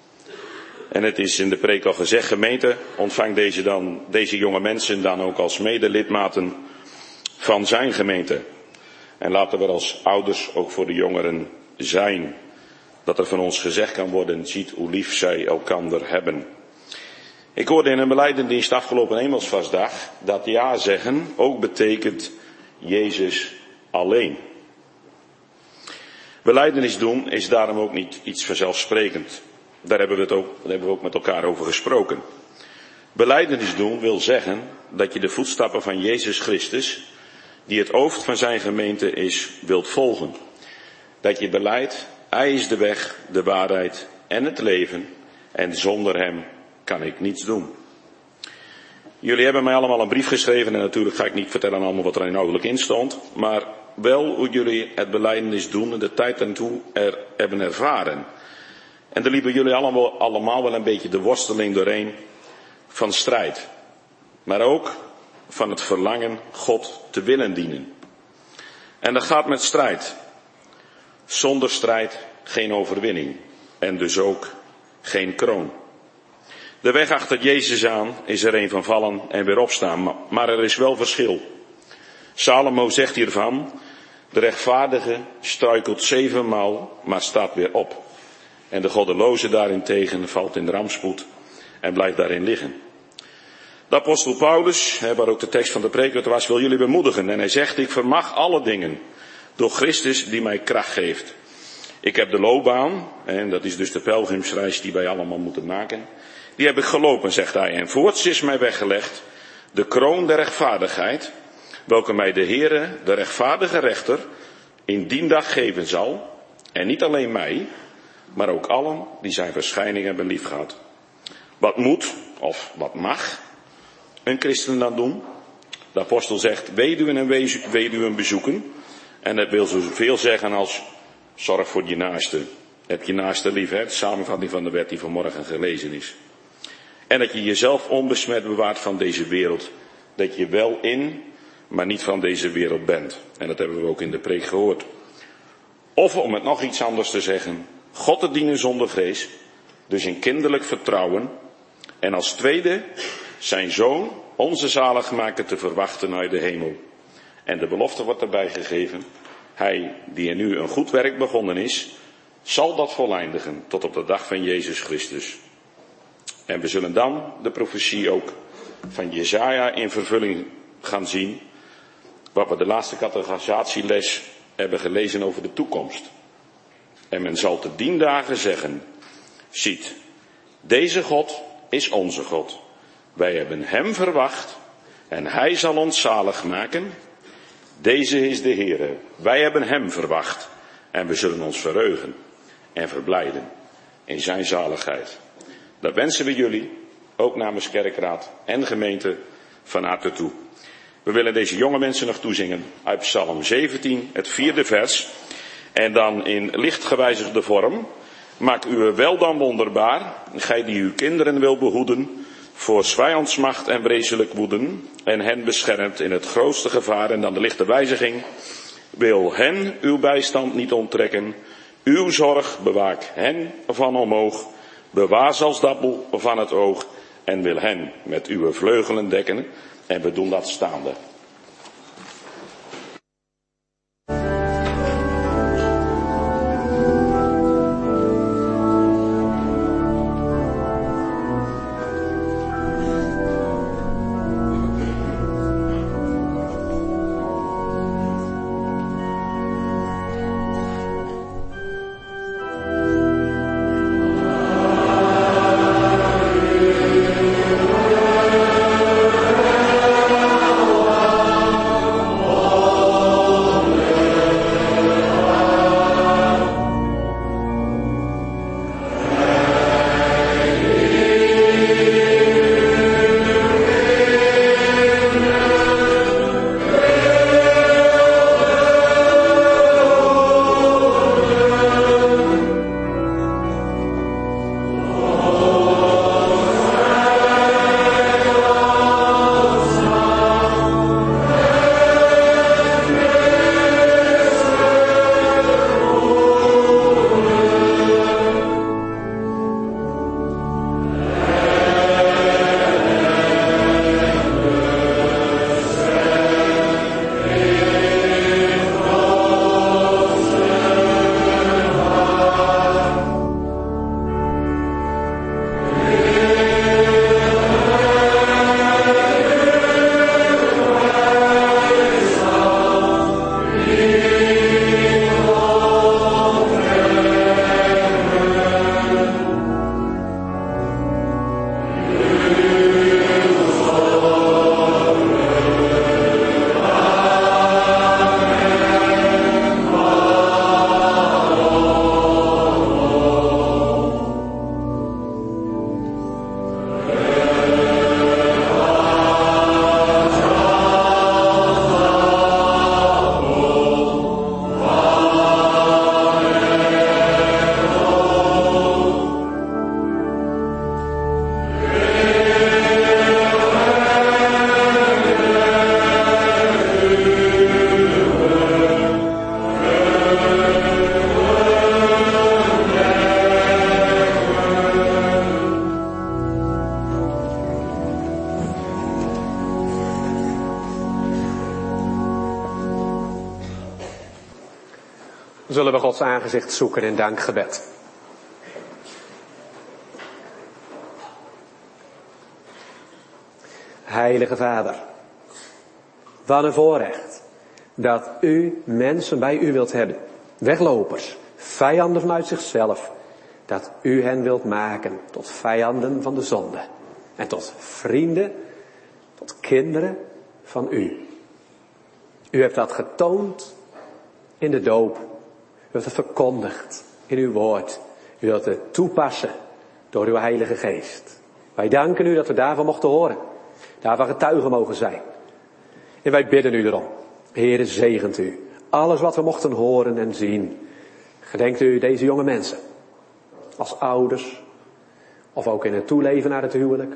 [SPEAKER 3] En het is in de preek al gezegd, gemeente, ontvang deze jonge mensen dan ook als medelidmaten van zijn gemeente. En laten we als ouders ook voor de jongeren zijn. Dat er van ons gezegd kan worden, ziet hoe lief zij elkander hebben. Ik hoorde in een belijdendienst afgelopen Hemelsvaartsdag dat ja zeggen ook betekent Jezus alleen. Belijdenis doen is daarom ook niet iets vanzelfsprekend. Daar hebben we ook met elkaar over gesproken. Belijdenis doen wil zeggen dat je de voetstappen van Jezus Christus, die het hoofd van zijn gemeente is, wilt volgen. Dat je belijdt, hij is de weg, de waarheid en het leven en zonder hem kan ik niets doen. Jullie hebben mij allemaal een brief geschreven en natuurlijk ga ik niet vertellen allemaal wat er inhoudelijk in stond, maar wel hoe jullie het belijdenis doen en de tijd ertoe hebben ervaren. En er liepen jullie allemaal wel een beetje de worsteling doorheen van strijd. Maar ook van het verlangen God te willen dienen. En dat gaat met strijd. Zonder strijd geen overwinning. En dus ook geen kroon. De weg achter Jezus aan is er een van vallen en weer opstaan. Maar er is wel verschil. Salomo zegt hiervan, de rechtvaardige struikelt 7 maal, maar staat weer op. En de goddeloze daarentegen valt in de rampspoed en blijft daarin liggen. De apostel Paulus, waar ook de tekst van de preek uit was, wil jullie bemoedigen. En hij zegt, ik vermag alle dingen door Christus die mij kracht geeft. Ik heb de loopbaan, en dat is dus de pelgrimsreis die wij allemaal moeten maken. Die heb ik gelopen, zegt hij. En voorts is mij weggelegd de kroon der rechtvaardigheid, welke mij de Heere, de rechtvaardige rechter, in dien dag geven zal. En niet alleen mij, maar ook allen die zijn verschijning hebben liefgehad. Wat moet, of wat mag, een christen dan doen? De apostel zegt, weduwen en weduwen bezoeken. En dat wil zoveel zeggen als, zorg voor je naaste. Heb je naaste lief, hè? De samenvatting van de wet die vanmorgen gelezen is. En dat je jezelf onbesmet bewaart van deze wereld. Dat je wel in, maar niet van deze wereld bent. En dat hebben we ook in de preek gehoord. Of om het nog iets anders te zeggen, God te dienen zonder vrees, dus in kinderlijk vertrouwen. En als tweede, zijn zoon, onze zaligmaker, te verwachten uit de hemel. En de belofte wordt erbij gegeven, hij die in u een goed werk begonnen is, zal dat voleindigen tot op de dag van Jezus Christus. En we zullen dan de profetie ook van Jesaja in vervulling gaan zien, wat we de laatste catechisatieles hebben gelezen over de toekomst. En men zal te dien dagen zeggen, ziet, deze God is onze God. Wij hebben hem verwacht en hij zal ons zalig maken. Deze is de Heere. Wij hebben hem verwacht en we zullen ons verheugen en verblijden in zijn zaligheid. Dat wensen we jullie, ook namens kerkraad en gemeente, van harte toe. We willen deze jonge mensen nog toezingen uit Psalm 17, het 4e vers. En dan in licht gewijzigde vorm. Maak uw wel dan wonderbaar, gij die uw kinderen wil behoeden, voor 's vijands macht en vreselijk woeden, en hen beschermt in het grootste gevaar. En dan de lichte wijziging. Wil hen uw bijstand niet onttrekken, uw zorg bewaak hen van omhoog, bewaar als dappel van het oog, en wil hen met uw vleugelen dekken. En we doen dat staande.
[SPEAKER 1] zullen we Gods aangezicht zoeken in dankgebed. Heilige Vader, wat een voorrecht dat u mensen bij u wilt hebben. Weglopers, vijanden vanuit zichzelf. Dat u hen wilt maken tot vijanden van de zonde. En tot vrienden, tot kinderen van u. U hebt dat getoond in de doop. U hebt het verkondigd in uw woord. U wilt het toepassen door uw Heilige Geest. Wij danken u dat we daarvan mochten horen. Daarvan getuigen mogen zijn. En wij bidden u erom. Heere, zegent u. Alles wat we mochten horen en zien. Gedenkt u deze jonge mensen. Als ouders. Of ook in het toeleven naar het huwelijk.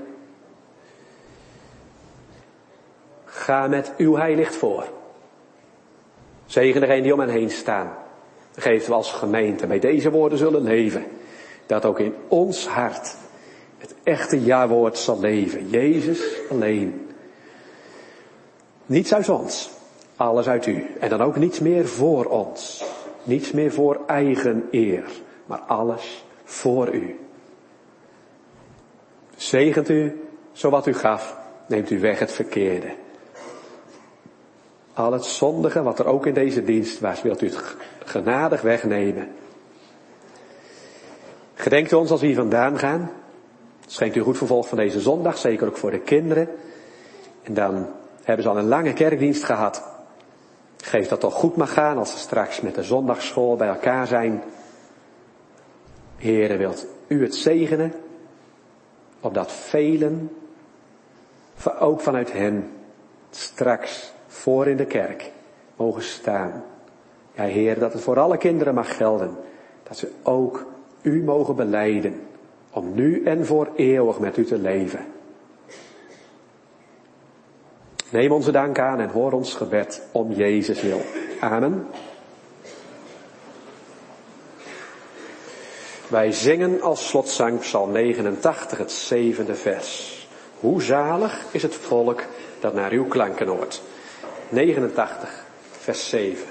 [SPEAKER 1] Ga met uw heiligt voor. Zegen degenen die om hen heen staan. Geef we als gemeente bij deze woorden zullen leven. Dat ook in ons hart het echte ja-woord zal leven. Jezus alleen. Niets uit ons. Alles uit u. En dan ook niets meer voor ons. Niets meer voor eigen eer. Maar alles voor u. Zegent u zo wat u gaf. Neemt u weg het verkeerde. Al het zondige wat er ook in deze dienst was, wilt u het genadig wegnemen. Gedenkt u ons als we hier vandaan gaan. Schenkt u goed vervolg van deze zondag, zeker ook voor de kinderen. En dan hebben ze al een lange kerkdienst gehad. Geef dat toch goed mag gaan als ze straks met de zondagsschool bij elkaar zijn. Heere, wilt u het zegenen, opdat velen, ook vanuit hen, straks voor in de kerk mogen staan. Ja, Heer, dat het voor alle kinderen mag gelden. Dat ze ook u mogen belijden. Om nu en voor eeuwig met u te leven. Neem onze dank aan en hoor ons gebed om Jezus wil. Amen. Wij zingen als slotzang Psalm 89, het 7e vers. Hoe zalig is het volk dat naar uw klanken hoort. 89, vers 7.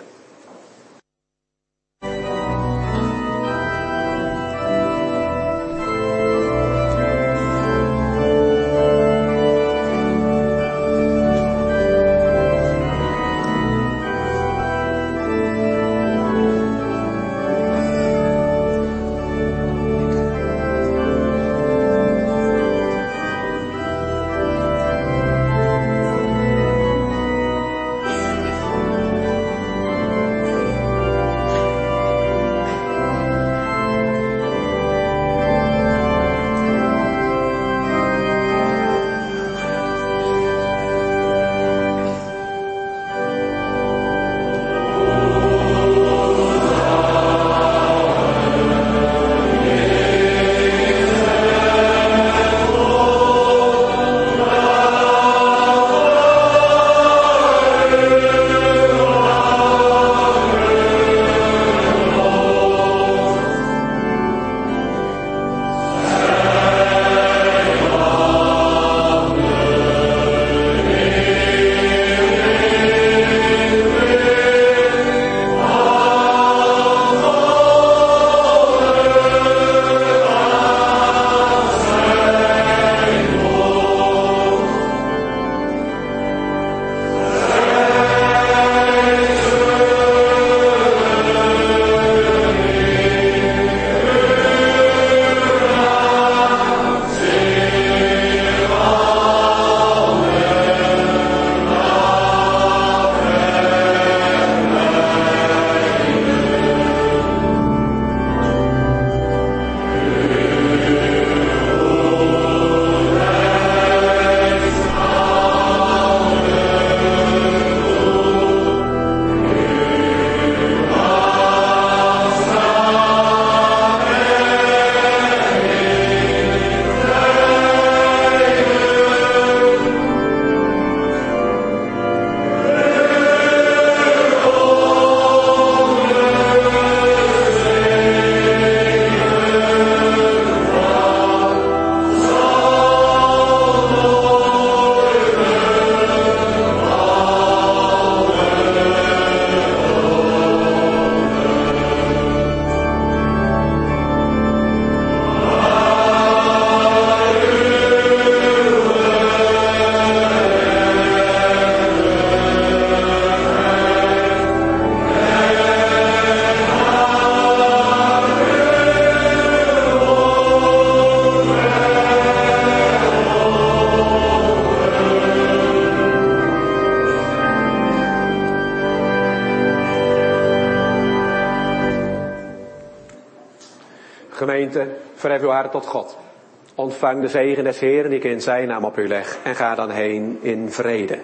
[SPEAKER 1] Gemeente, verhef uw hart tot God. Ontvang de zegen des Heeren die ik in zijn naam op u leg. En ga dan heen in vrede.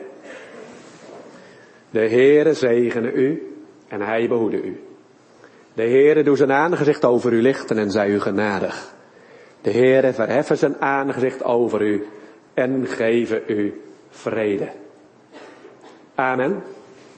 [SPEAKER 1] De Heere zegene u en hij behoede u. De Heere doe zijn aangezicht over u lichten en zij u genadig. De Heere verheffen zijn aangezicht over u en geven u vrede. Amen.